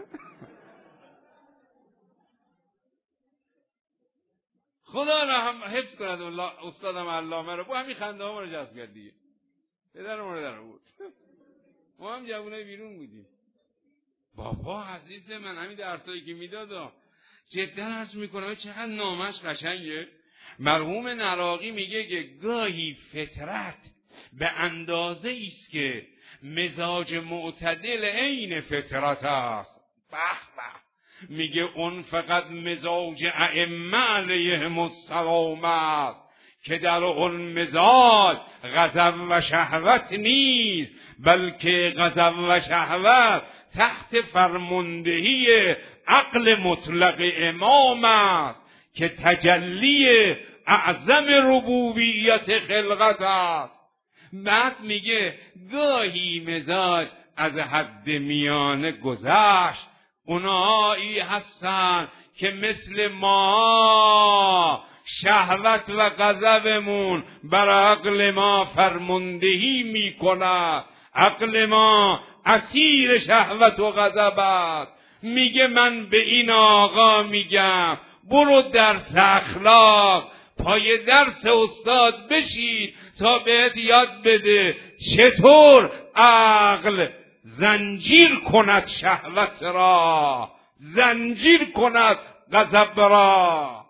خدا رحم حفظ کند استادم علامه رو. با همین خنده ها ما رو جذب کرد دیگه. پدر ما رو در آورد. ما هم جوونای بیرون بودیم. بابا عزیز من همین درسایی که میدادم جدا عرض میکنم چقدر نامش قشنگه. مرحوم نراقی میگه که گاهی فطرت به اندازه ایست که مزاج معتدل عین فطرت است. به به. میگه اون فقط مزاج ائمه علیهم السلام است که در اون مزاج غضب و شهوت نیست، بلکه غضب و شهوت تحت فرماندهی عقل مطلق امام است که تجلی اعظم ربوبیت خلقت است. بعد میگه گاهی مزاج از حد میانه گذشت. اونایی هستن که مثل ما شهوت و غضبمون بر عقل ما فرماندهی میکنه. عقل ما اسیر شهوت و غضب است. میگه من به این آقا میگم برو درس اخلاق پای درس استاد بشید تا بهت یاد بده چطور عقل زنجیر کند شهوت را، زنجیر کند غضب را.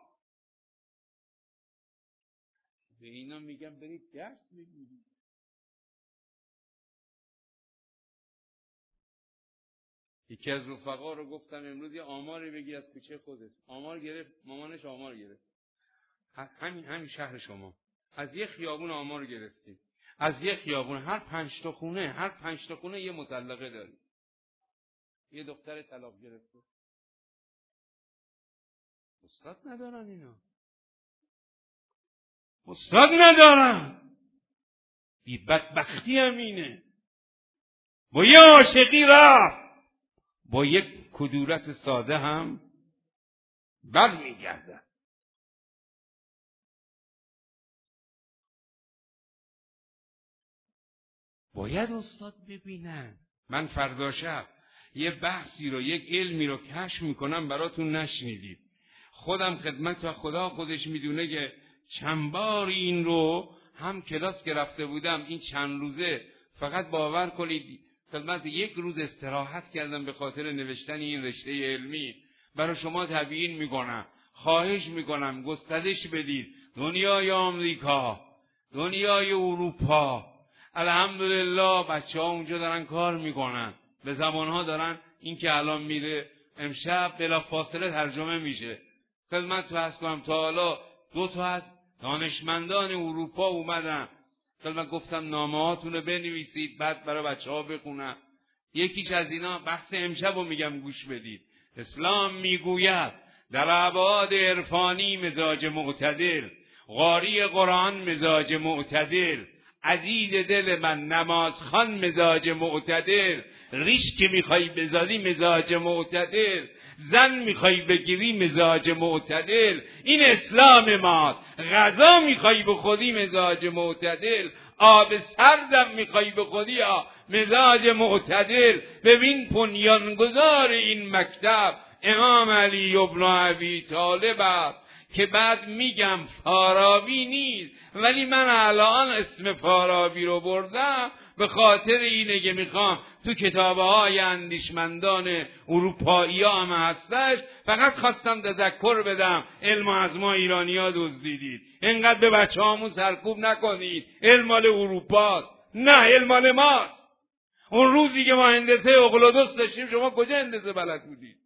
به اینا میگم برید درس بگیرید. یکی از رفقا رو گفتم امروز یه آماری بگیر از کوچه خودت. آمار گرفت، مامانش آمار گرفت، همین همین شهر شما از یه خیابون آمار گرفتیم. از یه خیابون هر پنج تا خونه هر پنج تا خونه یه مطلقه داریم. یه دختر طلاق گرفته. استاد ندارن اینا، استاد ندارن. بی بدبختی هم اینه. با یه عاشقی رفت، با یک کدورت ساده هم بر میگردن. باید استاد ببینن. من فردا شب یه بحثی رو، یک علمی رو کشف میکنم براتون نشنیدید. خودم خدمت خدا خودش میدونه که چند بار این رو هم کلاس که رفته بودم این چند روزه فقط باور کنید خدمت یک روز استراحت کردم به خاطر نوشتن این رشته علمی. برای شما تبیین میکنم، خواهش میکنم گسترش بدید. دنیای آمریکا، دنیای اروپا، الحمدلله بچه ها اونجا دارن کار میکنن، به زبانها دارن. این که الان میره امشب بلا فاصله ترجمه میشه. خدمت تو هست کنم تا حالا دو تا از دانشمندان اروپا اومدن. خدمت گفتم نامه هاتون رو بنویسید بعد برای بچه ها بخونن. یکیش از اینا بحث امشب رو میگم گوش بدید. اسلام میگوید در ابعاد عرفانی مزاج معتدل، قاری قرآن مزاج معتدل، عزیز دل من نمازخوان مزاج معتدل، ریش که میخوای بزادی مزاج معتدل، زن میخوای بگیری مزاج معتدل. این اسلام ماست. غذا میخوای بخوری مزاج معتدل، آب سردم میخوای بخوری مزاج معتدل. ببین بنیانگذار این مکتب امام علی ابن ابی طالب است که بعد میگم فارابی نیست، ولی من الان اسم فارابی رو بردم به خاطر اینه که میخوام تو کتابه های اندیشمندان اروپایی ها هم هستش. فقط خواستم تذکر بدم علم از ما ایرانی ها دزدیدید. اینقدر به بچه هامون سرکوب نکنید علم مال اروپاست. نه، علم مال ماست. اون روزی که ما هندسه اقلودوس داشتیم شما کجا هندسه بلد بودید؟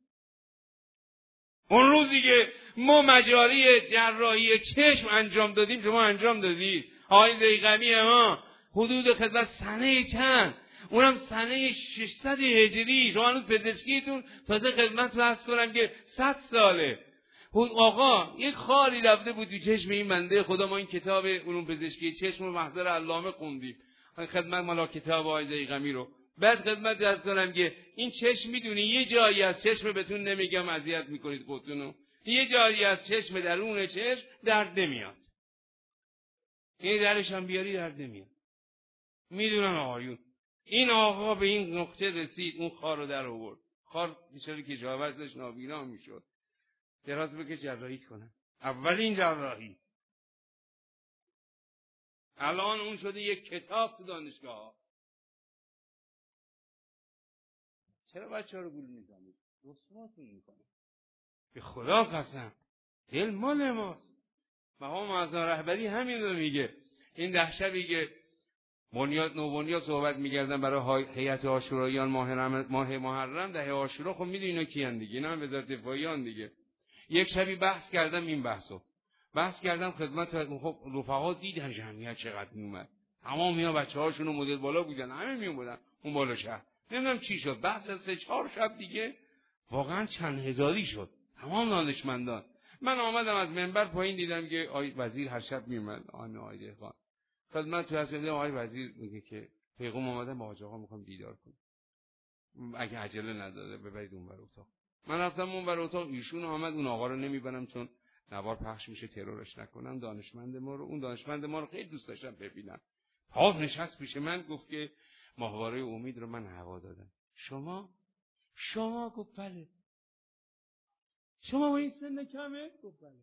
اون روزی که ما مجاری جراحی چشم انجام دادیم شما انجام دادید؟ آقای ضیغمی ها حدود خدمت سنه چند؟ اونم سنه ششصد هجری. شما هنوز پزشکیتون تازه خدمت رو عرض کنم که صد ساله. آقا یک خاری رفته بود تو چشم این بنده خدا. ما این کتاب علوم پزشکی چشم رو محضر علامه خوندیم خدمت مالا کتاب آقای ضیغمی رو. بعد خدمت عرض کنم که این چشم میدونی یه جایی از چشم بهتون نمیگم اذیت میکنید خودتونو، یه جایی از چشم درون چشم درد نمیاد. این درش هم بیاری درد نمیاد. میدونن آقایون. این آقا به این نقطه رسید اون خار رو در آورد. خار بیچاره که جاوز داشت نابینا میشد. دراز بگه جراحی کنن. اولین جراحی. الان اون شده یک کتاب تو دانشگاه. چرا بچه ها رو گول میزنید؟ رسواتون میکنه. به خدا قسم دل مال ماست. مقام معظم رهبری همین رو میگه. این ده شبی که بنیاد نوبنیاد صحبت میگردن برای هیئت عاشوراییان ماه ماه محرم، ده عاشورا خب میدونی اینا کیان دیگه؟ اینا هم وزارت دفاعیان دیگه. یک شبی بحث کردم این بحثو. بحث کردم خدمت خب رفقا دیدن جمعیت چقدر میومد. تمام اینا بچه‌هاشون مدل بالا بودن، همه میومدن اون بالا شهر. نمیدونم چی شد. بحث سه چهار شب دیگه واقعا چند هزاری شد. تمام دانشمندان. من آمدم از منبر پایین دیدم که آقای وزیر هر شب میومد. آقای آقای خان خدمت تو هست. آقای وزیر میگه که پیغام اومدن با حاج آقا میخوام دیدار کنم. اگه عجله نداره ببرید اون ور اتاق. من رفتم اون ور اتاق، ایشون آمد. اون آقا رو نمیبرم چون نوار پخش میشه ترورش نکنن. دانشمند ما رو، اون دانشمند ما رو خیلی دوست داشتم ببینم. پاس نشست پیش من، گفت که ماهواره امید رو من هوا دادم. شما شما گفت بله. شما با این سن کمه؟ گفت بله.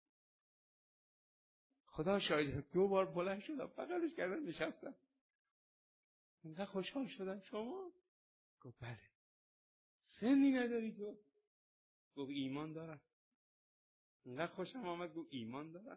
خدا شاید دو بار بلند شدم، فقطش کردم نشستم. اینقدر خوشحال شدم. شما؟ گفت بله. سنی نداری تو؟ گفت ایمان دارم. اینقدر خوشم آمد. گفت ایمان دارم.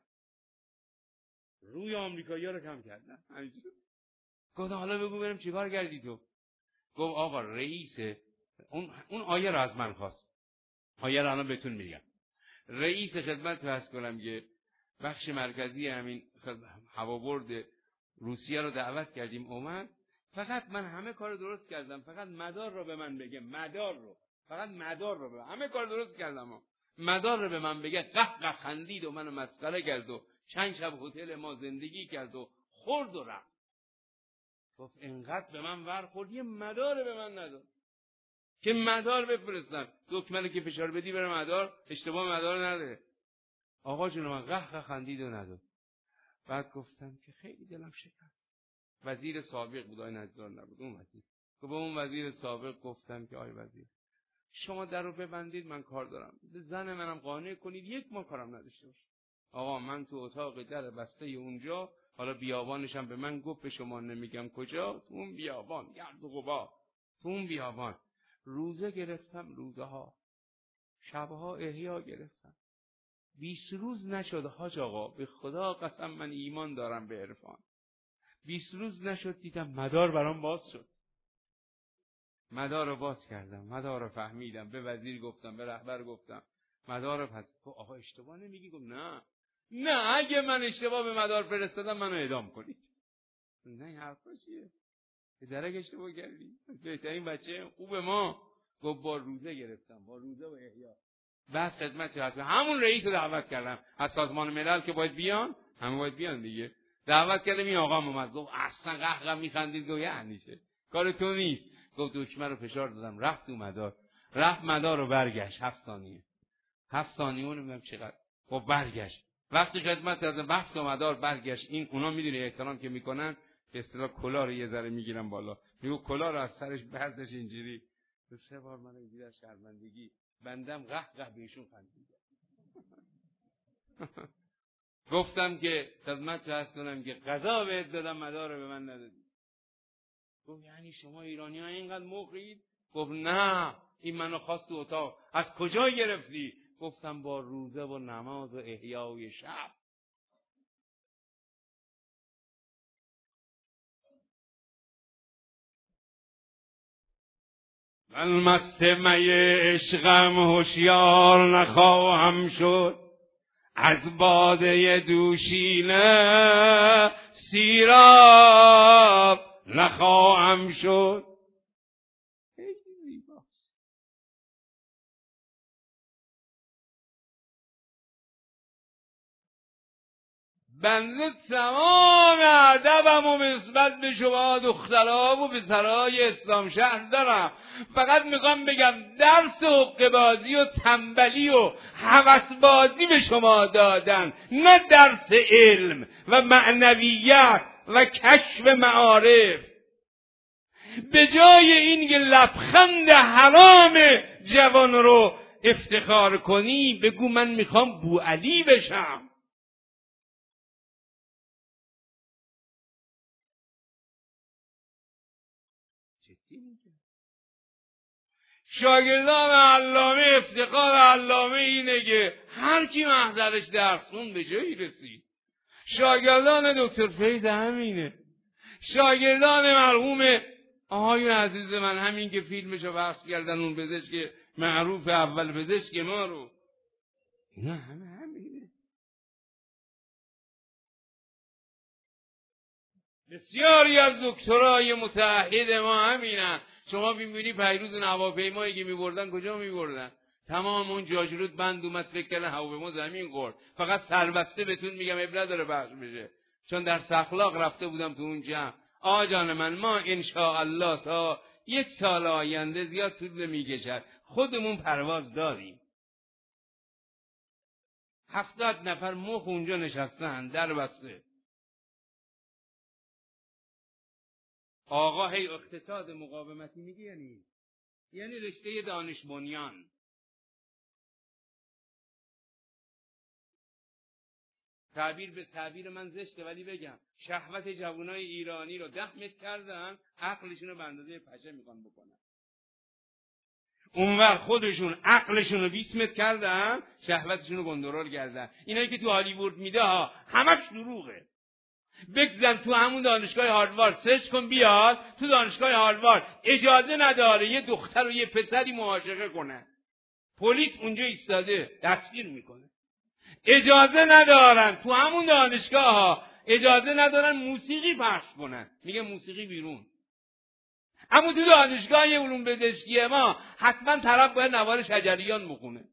روی آمریکایی‌ها رو کم کردن. همینجور. گفت حالا بگو بریم چیکار کردی تو؟ گفت آقا رئیس اون اون آیه رو از من خواست. آیه رو الان بهتون میگم. رئیس خدمت عرض کنم که بخش مرکزی همین هوابرد روسیه رو دعوت کردیم اومد. فقط من همه کار درست کردم، فقط مدار رو به من بگه. مدار رو فقط مدار رو به من. همه کار درست کردم، مدار رو به من بگه. قه قه خندید و منو مسخره کرد و چند شب هتل ما زندگی کرد و خورد و رفت. گفت انقدر به من ور خورد یه مدار به من نداد که مدار بفرستن. دکمه که فشار بدی بره مدار، اشتباه مدار نداره. آقا جون من قه قه خندید و نداد. بعد گفتم که خیلی دلم شکست. وزیر سابق بود، آقای نجار نبود، اون وزیر. که به اون وزیر سابق گفتم که آقای وزیر شما در رو ببندید، من کار دارم. زن منم قانع کنید یک ما کارم نداشته باشه. آقا من تو اتاق در بسته اونجا، حالا بیابانش هم به من گفت، به شما نمیگم کجا، تو اون بیابان گرد و غبار، تو اون بیابان روزه گرفتم. روزه ها شبها احیا گرفتم. بیست روز نشد حاج آقا، به خدا قسم من ایمان دارم به عرفان. بیست روز نشد دیدم مدار برام باز شد. مدار رو باز کردم، مدار رو فهمیدم. به وزیر گفتم، به رهبر گفتم مدار رو پس. آقا اشتباه نمیگی؟ گفت نه نه اگه من اشتباه به مدار فرستادم منو اعدام کنید. نه این حرفا چیه؟ به درک اشتباه کردی. بهترین بچه خوب ما. گفت با روزه گرفتم، با روزه و احیا. بعد خدمت هست همون رئیس رو دعوت کردم از سازمان ملل که باید بیان، همه باید بیان دیگه. دعوت کردم، این آقا اومد گفت اصلا قهقه میخندید. گفت یعنی چه؟ کار تو نیست. گفت دکمه رو فشار دادم، رفت تو مدار، رفت مدار رو برگشت. هفت ثانیه هفت ثانیه اون نمیدونم چقدر. خب برگشت. وقتی خدمت کردم وقت مدار برگشت. این اونا میدونی احترام که میکنن، به اصطلاح کلا رو یه ذره میگیرن بالا. میگه کلا رو از سرش برداشت اینجوری. دو سه بار من اینجوری از شرمندگی بندم قه قه بهشون خندیدم. گفتم که خدمت عرض کنم که قضا بهت دادم، مدار رو به من ندادی. گفت یعنی شما ایرانی ها اینقدر مخید؟ گفت نه این منو خواست تو اتاق. از کجا گرفتی؟ گفتم با روزه و نماز و احیای شب. من مست می عشقم هوشیار نخواهم شد، از باده دوشینه سیراب نخواهم شد. بنده تمام ادبم و نسبت به شما دخترها و پسرهای اسلام شهر دارم. فقط میخوام بگم درس حقه‌بازی و تنبلی و هوسبازی به شما دادن، نه درس علم و معنویت و کشف معارف. به جای این که لبخند حرام جوان رو افتخار کنی، بگو من میخوام بوعلی بشم. شاگردان علامه افتخار علامه اینه که هر کی محضرش درس خون به جایی رسید. شاگردان دکتر فیض همینه. شاگردان مرحوم آقای عزیز من همین که فیلمشو بحث کردن، اون پزشک معروف اول پزشک ما رو، اینا همه همینه. بسیاری از دکترای متعهد ما همینن. شما می‌بینی پیروز هواپیمایی که می‌بردن کجا می‌بردن؟ تمام اون جاجرود بند اومد، فکر کردن هواپیما زمین خورد. فقط سربسته بهتون میگم ابله داره بخش بشه، چون در اخلاق رفته بودم تو اون جمع. آقا جان من، ما انشاءالله تا یک سال آینده زیاد طول نمی‌کشد خودمون پرواز داریم. هفتاد نفر مخ اونجا نشستن در بسته. آقا هی اقتصاد مقاومتی میگه یعنی یعنی رشته دانش بنیان. تعبیر به تعبیر من زشته ولی بگم شهوت جوانای ایرانی رو ده متر کردن، عقلشون رو به اندازه پشه میخوان بکنن. اونور خودشون عقلشون رو بیست متر کردن، شهوتشون رو کنترل کردن. اینایی که تو هالیوود میده ها همش دروغه. بگذن تو همون دانشگاه هاروارد سرچ کن بیاد، تو دانشگاه هاروارد اجازه نداره یه دختر و یه پسری معاشقه کنه. پلیس اونجا ایستاده دستگیر میکنه. اجازه ندارن تو همون دانشگاه ها اجازه ندارن موسیقی پخش کنن، میگه موسیقی بیرون. اما تو دانشگاه علوم پزشکی ما حتما طرف باید نوار شجریان بخونه.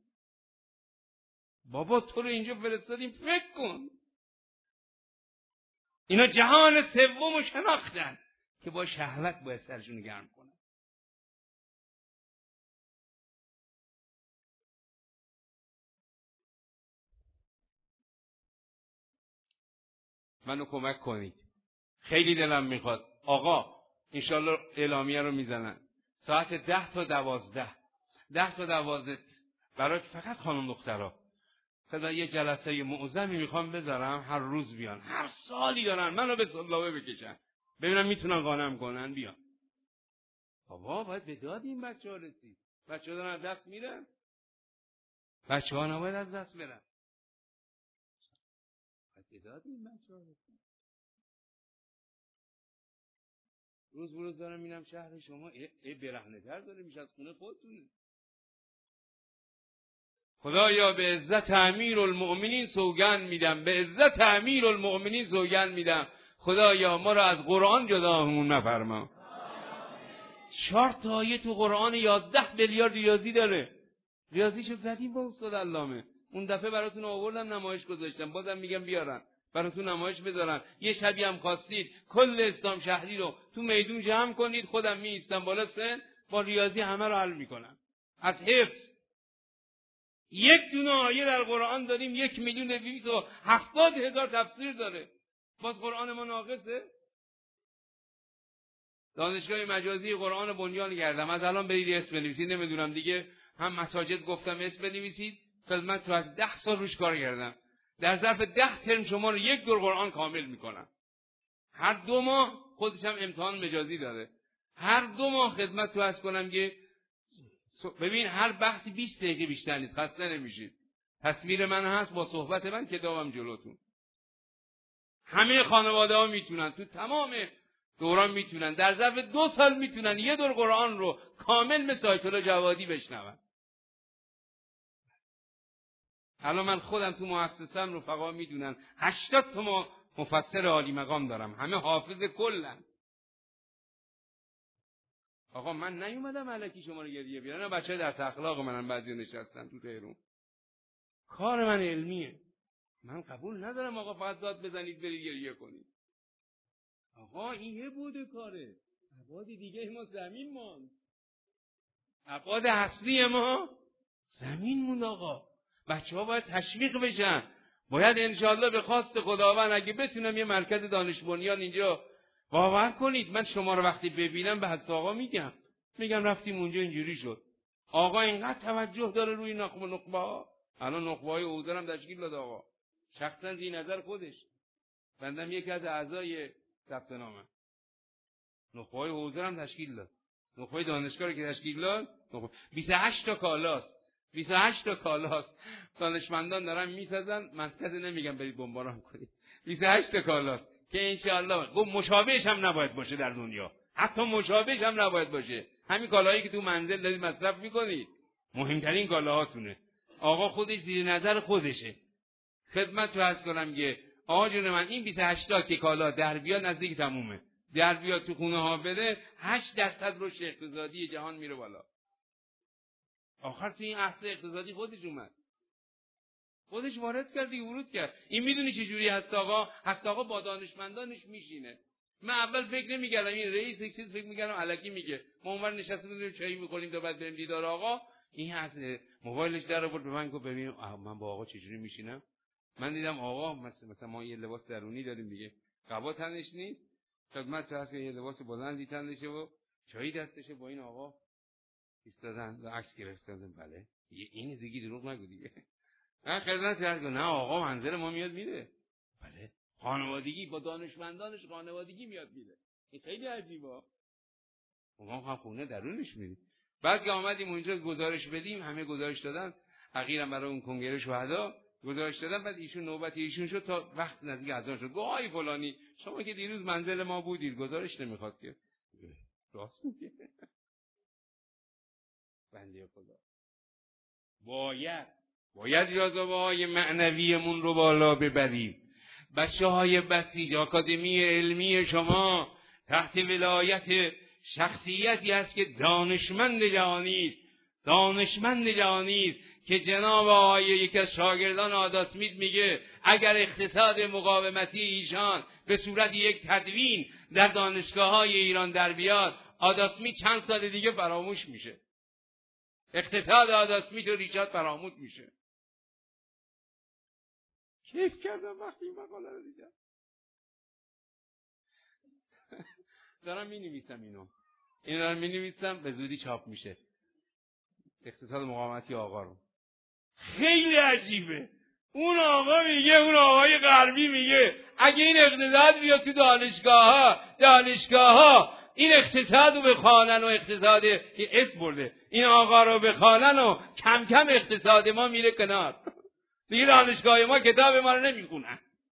بابا تو رو اینجا فرستادیم فکر کن. اینا جهان سوم رو شناختن که با شهوت باید سرشون گرم کنن. منو کمک کنید، خیلی دلم میخواد. آقا انشالله اعلامیه رو میزنن ساعت ده تا دوازده ده تا دوازده برای فقط خانم دخترها. خدا یه جلسه معظمی میخوام بذارم، هر روز بیان، هر سالی دارن منو به سلابه بکشن ببینم میتونن قانم کنن بیان. بابا باید به داد این بچه ها رسید. بچه ها دارن از دست میرن، بچه ها نباید از دست برن. باید به داد این بچه ها رسید. روز بروز دارم میرم شهر شما ای برهنه تر داره میشه از خونه خودتونه. خدایا به عزت امیرالمؤمنین سوگند میدم، به عزت امیرالمؤمنین سوگند میدم، خدایا ما را از قرآن جدامون نفرما. چهار تا آیه تو قرآن یازده میلیارد ریاضی داره. ریاضیشو زدیم با استاد علامه. اون دفعه براتون آوردم نمایش گذاشتم، بازم میگم بیارن براتون نمایش بذارن. یه شبی هم خواستید کل اسلام شهری رو تو میدون جمع کنید، خودم می ایستم بالا سن با ریاضی همه رو حل میکنم از حفظ. یک دونه آیه در قرآن داریم یک میلیون دویست و هفتاد هزار تفسیر داره، باز قرآن ما ناقصه؟ دانشگاه مجازی قرآن بنیان کردم، از الان برید اسم بنویسید. نمیدونم دیگه هم مساجد گفتم اسم بنویسید. خدمت تو از ده سال روش کار کردم. در ظرف ده ترم شما رو یک دور قرآن کامل میکنم. هر دو ماه خودش هم امتحان مجازی داره. هر دو ماه خدمت تو از کنم که ببین هر بحثی بیست دقیقه بیشتر نیست، خسته نمیشید. تصویر من هست با صحبت من، کتابم جلوتون. همه خانواده ها میتونن تو تمام دوران میتونن در ظرف دو سال میتونن یه دور قرآن رو کامل مثل آیت الله جوادی بشنون. الان من خودم تو مؤسسه‌ام رفقا میدونن هشتاد تا مفسر عالی مقام دارم، همه حافظ کلن. آقا من نیومدم الکی شما رو گریه بیارم. بچه‌ها در اخلاق منن، بعضی نشستن تو تهران. کار من علمیه. من قبول ندارم آقا فقط داد بزنید برید گریه کنید. آقا این یه بوده کاره. عباد دیگه ما زمین ماند. عباد اصلی ما زمین موند. آقا بچه‌ها باید تشویق بشن. باید انشاءالله به خواست خداوند اگه بتونم یه مرکز دانش بنیان اینجا، باور کنید من شما رو وقتی ببینم به حضرت آقا میگم میگم رفتیم اونجا اینجوری شد. آقا اینقدر توجه داره روی نخبه نخبه ها. الان نخبه های حوزه هم تشکیل داد آقا. شخصا زی نظر خودش بندم یکی از اعضای ثبت نامه. نخبه های حوزه هم تشکیل داد. نخبه دانشگاه رو که تشکیل داد بیست و هشت تا کالاست. بیست و هشت تا کالاست. دانشمندان دارن میسازن، منطقه نمیگم برید بمباران کنید. بیست و هشت تا کالاست که انشاءالله گفت مشابهش هم نباید باشه در دنیا. حتی مشابهش هم نباید باشه. همین کالایی که تو منزل دارید مصرف میکنید مهمترین کالاهاتونه. آقا خودش زیر نظر خودشه. خدمت رو عرض کنم که آقا جون من این بیست و هشت تا که کالا در بیاد نزدیک تمومه. در بیاد تو خونه ها بره هشت درصد رشد اقتصادی جهان میره بالا. آخر تو این عرصه اقتصادی خودش اومد. خودش وارد کرد، ورود کرد. این میدونی چه جوری هست آقا؟ هست آقا با دانشمندانش میشینه. من اول فکر نمی‌کردم این رئیس یک چیز فکر می‌کردم الکی میگه. ما اونور نشسته بودیم چای می‌خوریم تا بعد بریم دیدار آقا. این از موبایلش در آورد به من گفت ببین من با آقا چجوری میشینم. من دیدم آقا مثلا ما یه لباس درونی داریم دیگه. قبا تنش نیست. خدمت هست که یه لباس بلندی تنشه و چای دستشه با این آقا ایستادن و عکس گرفتن. بله این دیگه دروغ نگو دیگه. من خدمت هست نه آقا منظر ما میاد میره. بله خانوادگی با دانشمندانش خانوادگی میاد میره. این خیلی عجیبه. ما هم خونه درونش میریم. بعد که آمدیم اونجا گزارش بدیم همه گزارش دادن. اخیراً برای اون کنگره شهدا گزارش دادن. بعد ایشون نوبت ایشون شد تا وقت نزدیک اذان شد. گفت آی فلانی شما که دیروز منزل ما بودید گزارش نمیخواد که. راست میگه. بنده خدا. باید باید جاذبه‌های معنویمون رو بالا ببریم. بچه‌های بسیج آکادمی علمی شما تحت ولایت شخصیتی است که دانشمند جهانی است. دانشمند جهانی است که جناب آقای یکی از شاگردان آداسمیت میگه اگر اقتصاد مقاومتی ایشان به صورت یک تدوین در دانشگاه‌های ایران در بیاد، آداسمیت چند سال دیگه فراموش میشه. اقتصاد آداسمیت و ریچارد فراموش میشه. کیف کردم وقتی این مقاله رو دیدم. دارم می نویسم اینو. اینو دارم می نویسم به زودی چاپ میشه. اقتصاد مقاومتی آقا رو. خیلی عجیبه. اون آقا میگه، اون آقای غربی میگه اگه این اقتصاد بیاد تو دانشگاه ها، دانشگاه ها این اقتصاد رو بخوانن و اقتصاد اسم برده این آقا رو بخوانن و کم کم اقتصاد ما میره کنار. دیگه دانشگاه ما کتاب ما رو نمیخونن.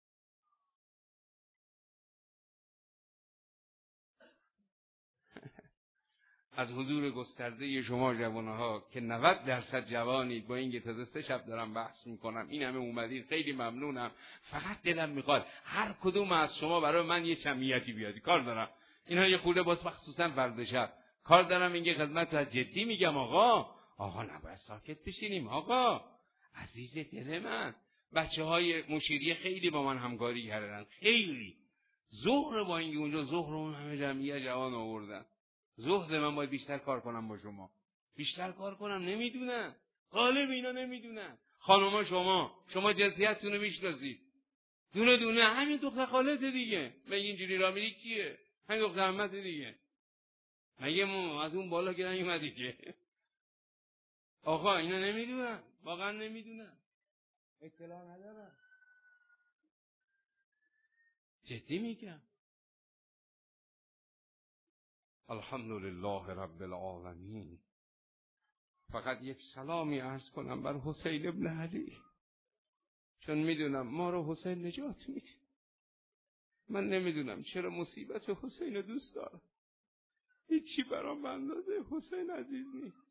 از حضور گسترده شما جوانها که نود درصد جوانید، با این که تازه سه شب دارم بحث میکنم این همه اومدید خیلی ممنونم. فقط دلم میخواد هر کدوم از شما برای من یه جمعیتی بیادی. کار دارم اینا یه خورده باز مخصوصا ورزشر کار دارم. اینکه خدمت تو جدی میگم آقا آقا نباید ساکت بشینیم. آقا عزیز دل من، بچه های مشیریه خیلی با من همکاری کردن. خیلی ظهر با اینکه اونجا ظهر اون همه جمعیت جوان آوردن. ظهر من باید بیشتر کار کنم با شما. بیشتر کار کنم نمیدونن. غالب اینا نمیدونن. خانوما شما شما جنسیتتون رو میشناسید. دونه دونه همین دختر خالته دیگه. مگه اینجوری را میری کیه؟ همین دختر احمد دیگه. مگه ما از اون بالا که نیومدی که. آقا اینا نمیدونن. واقعا نمیدونن. اطلاع ندارن. جدی میگم. الحمدلله رب العالمین. فقط یک سلامی عرض کنم بر حسین ابن علی، چون میدونم ما رو حسین نجات میده. من نمیدونم چرا مصیبت حسین رو دوست دارم. هیچی برام به اندازه حسین عزیز نیست.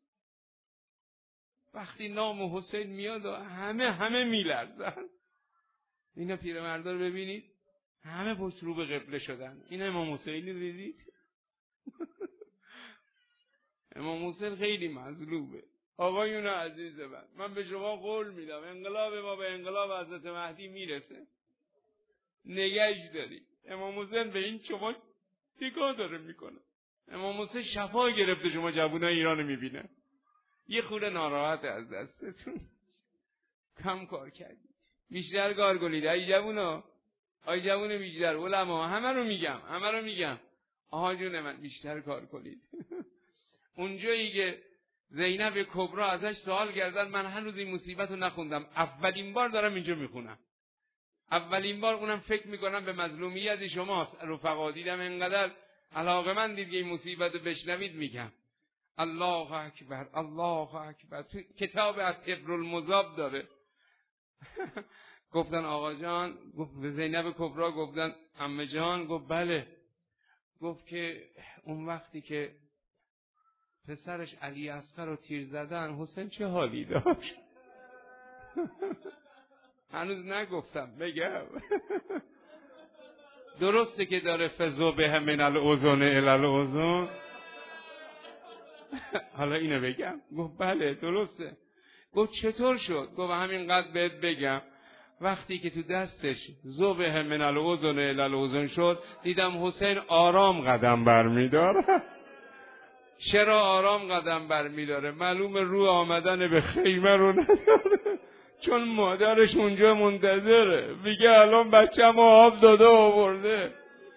وقتی نام حسین میاد همه همه میلرزن. اینا پیرمردا رو ببینید همه پشت رو به قبله شدن. این امام حسینی رو دیدید؟ امام حسین خیلی مظلومه. آقایون عزیز من، من به شما قول میدم انقلاب ما به انقلاب حضرت مهدی میرسه. نگهش دارید. امام حسین به این شما نگاه داره میکنه. امام حسین شفا گرفته شما جوانای ایران میبینه. یه خورده ناراحت از دستتون. کم کار کردید. بیشتر کار کنید. ای جوونا، ای جوون بیشتر، علما همه رو میگم، همه رو میگم. آها جون من بیشتر کار کنید. اونجایی که زینب کبرا ازش سوال کردن، من هنوز این مصیبت رو نخوندم. اولین بار دارم اینجا میخونم. اولین بار اونم فکر میکنم به مظلومیت شماست. رفقا دیدم اینقدر علاقه‌مند دید که این مصیبت رو بشنوید میگم. الله اکبر، الله اکبر. تو کتاب الطفل المذاب داره. گفتن آقا جان، گفت به زینب کبرا گفتن عمه جان، گفت بله. گفت که اون وقتی که پسرش علی اصغر رو تیر زدن حسین چه حالی داشت؟ هنوز نگفتم بگم. درسته که داره فزو به من الاذن الی الاذن. حالا اینو بگم. گفت بله درسته. گفت چطور شد؟ گفت همینقدر بهت بگم. وقتی که تو دستش ذبح من الاذن الی الاذن شد، دیدم حسین آرام قدم برمی‌داره. چرا آرام قدم برمی‌داره؟ معلومه رو آمدن به خیمه رو نداره، چون مادرش اونجا منتظره، میگه الان بچه‌م آب داده آورده.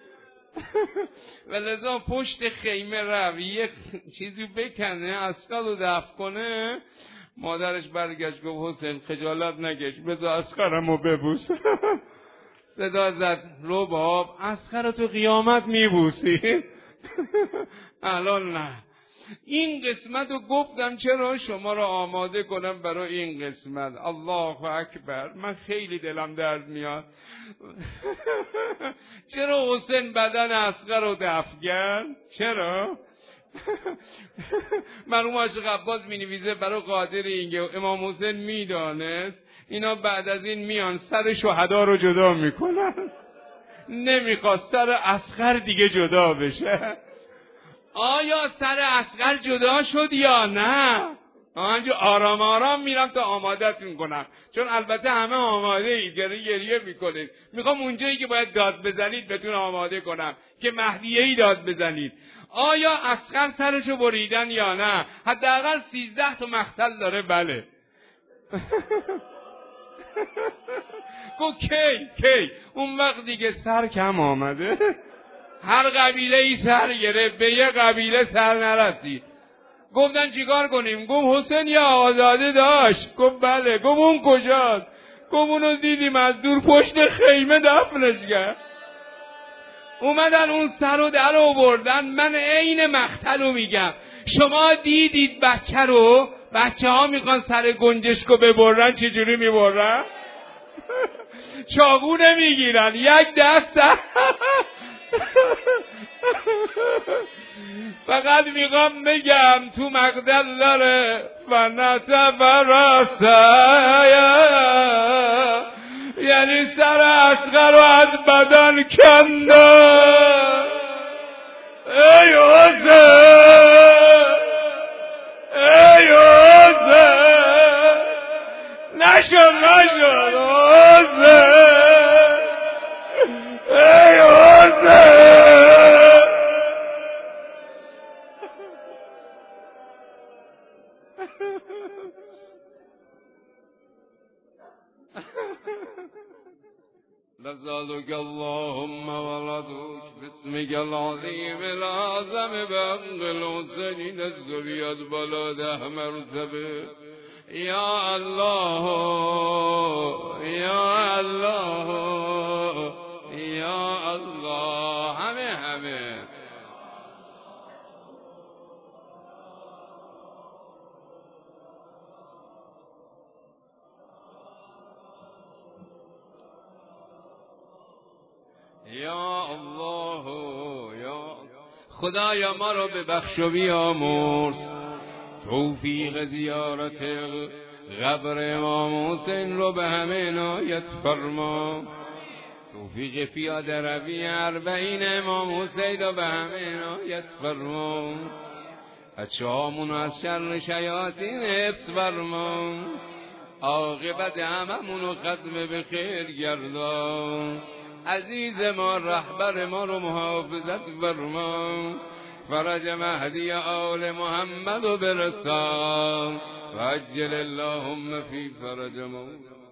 و لذا پشت خیمه رفت یک چیزی بکنه، اسقر رو دفن کنه. مادرش برگشت گفت حسین خجالت نکش، بذار اسقرمو ببوس. صدا زد رباب، اسقر تو قیامت میبوسی؟ الان نه. این قسمت رو گفتم چرا شما رو آماده کنم برای این قسمت. الله اکبر. من خیلی دلم درد میاد. چرا حسین بدن اسقر رو دفن کرد؟ چرا؟ مرحوم عاشق عباس می نویسه برای قادر اینگه امام حسین میدانست اینا بعد از این میان سر شهدا رو جدا میکنن، نمیخواست سر اسقر دیگه جدا بشه. آیا سر اسقر جدا شد یا نه؟ آنجا آرام آرام میرم تا آمادتون کنم، چون البته همه آماده اید، گریه میکنید. میخوام اونجایی که باید داد بزنید بهتون آماده کنم که مهدیه‌ای داد بزنید. آیا اسقر سرشو بریدن یا نه؟ حداقل سیزده تا مقتل داره. بله. گو کی کی اون وقت دیگه سر کم آمده، هر قبیله ای سر گرفت، به یه قبیله سر نرسید. گفتن چیکار کنیم؟ گفت حسین یه آزاده داشت. گفت بله. گفت اون کجاست؟ گفت اونو دیدیم از دور پشت خیمه دفنش کرد. اومدن اون سر رو در آوردن. من عین مقتل رو میگم. شما دیدید بچه رو؟ بچه ها میخوان سر گنجشکو ببرن، چجوری میبرن؟ چاقو نمیگیرن، یک دست. فقط میخوام بگم تو مقتل داره فنتبرسه، یعنی سر اسقر رو از بدن کنده. ای حسین، ای حسین، نشد نشد حسین، ای حسین. لذلك اللهم ولدك باسمك العظيم الأعظم بحق الحسين الزبي البلد مرتبه. يا الله يا الله يا الله. همه همه یا الله یا خدایا ما رو ببخش و بیامرز، توفیق زیارت قبر امام حسین رو به همه عنایت فرما، توفیق پیاده روی اربعین امام حسین رو به همه عنایت فرما، بچه هامون از شر شیاطین حفظ فرما، عاقبت هممون رو ختم به خیر گردان. عزیز ما رهبر ما رو محافظت فرما، فرج مهدی آل محمد رو برسان و عجل اللهم فی فرج مولا.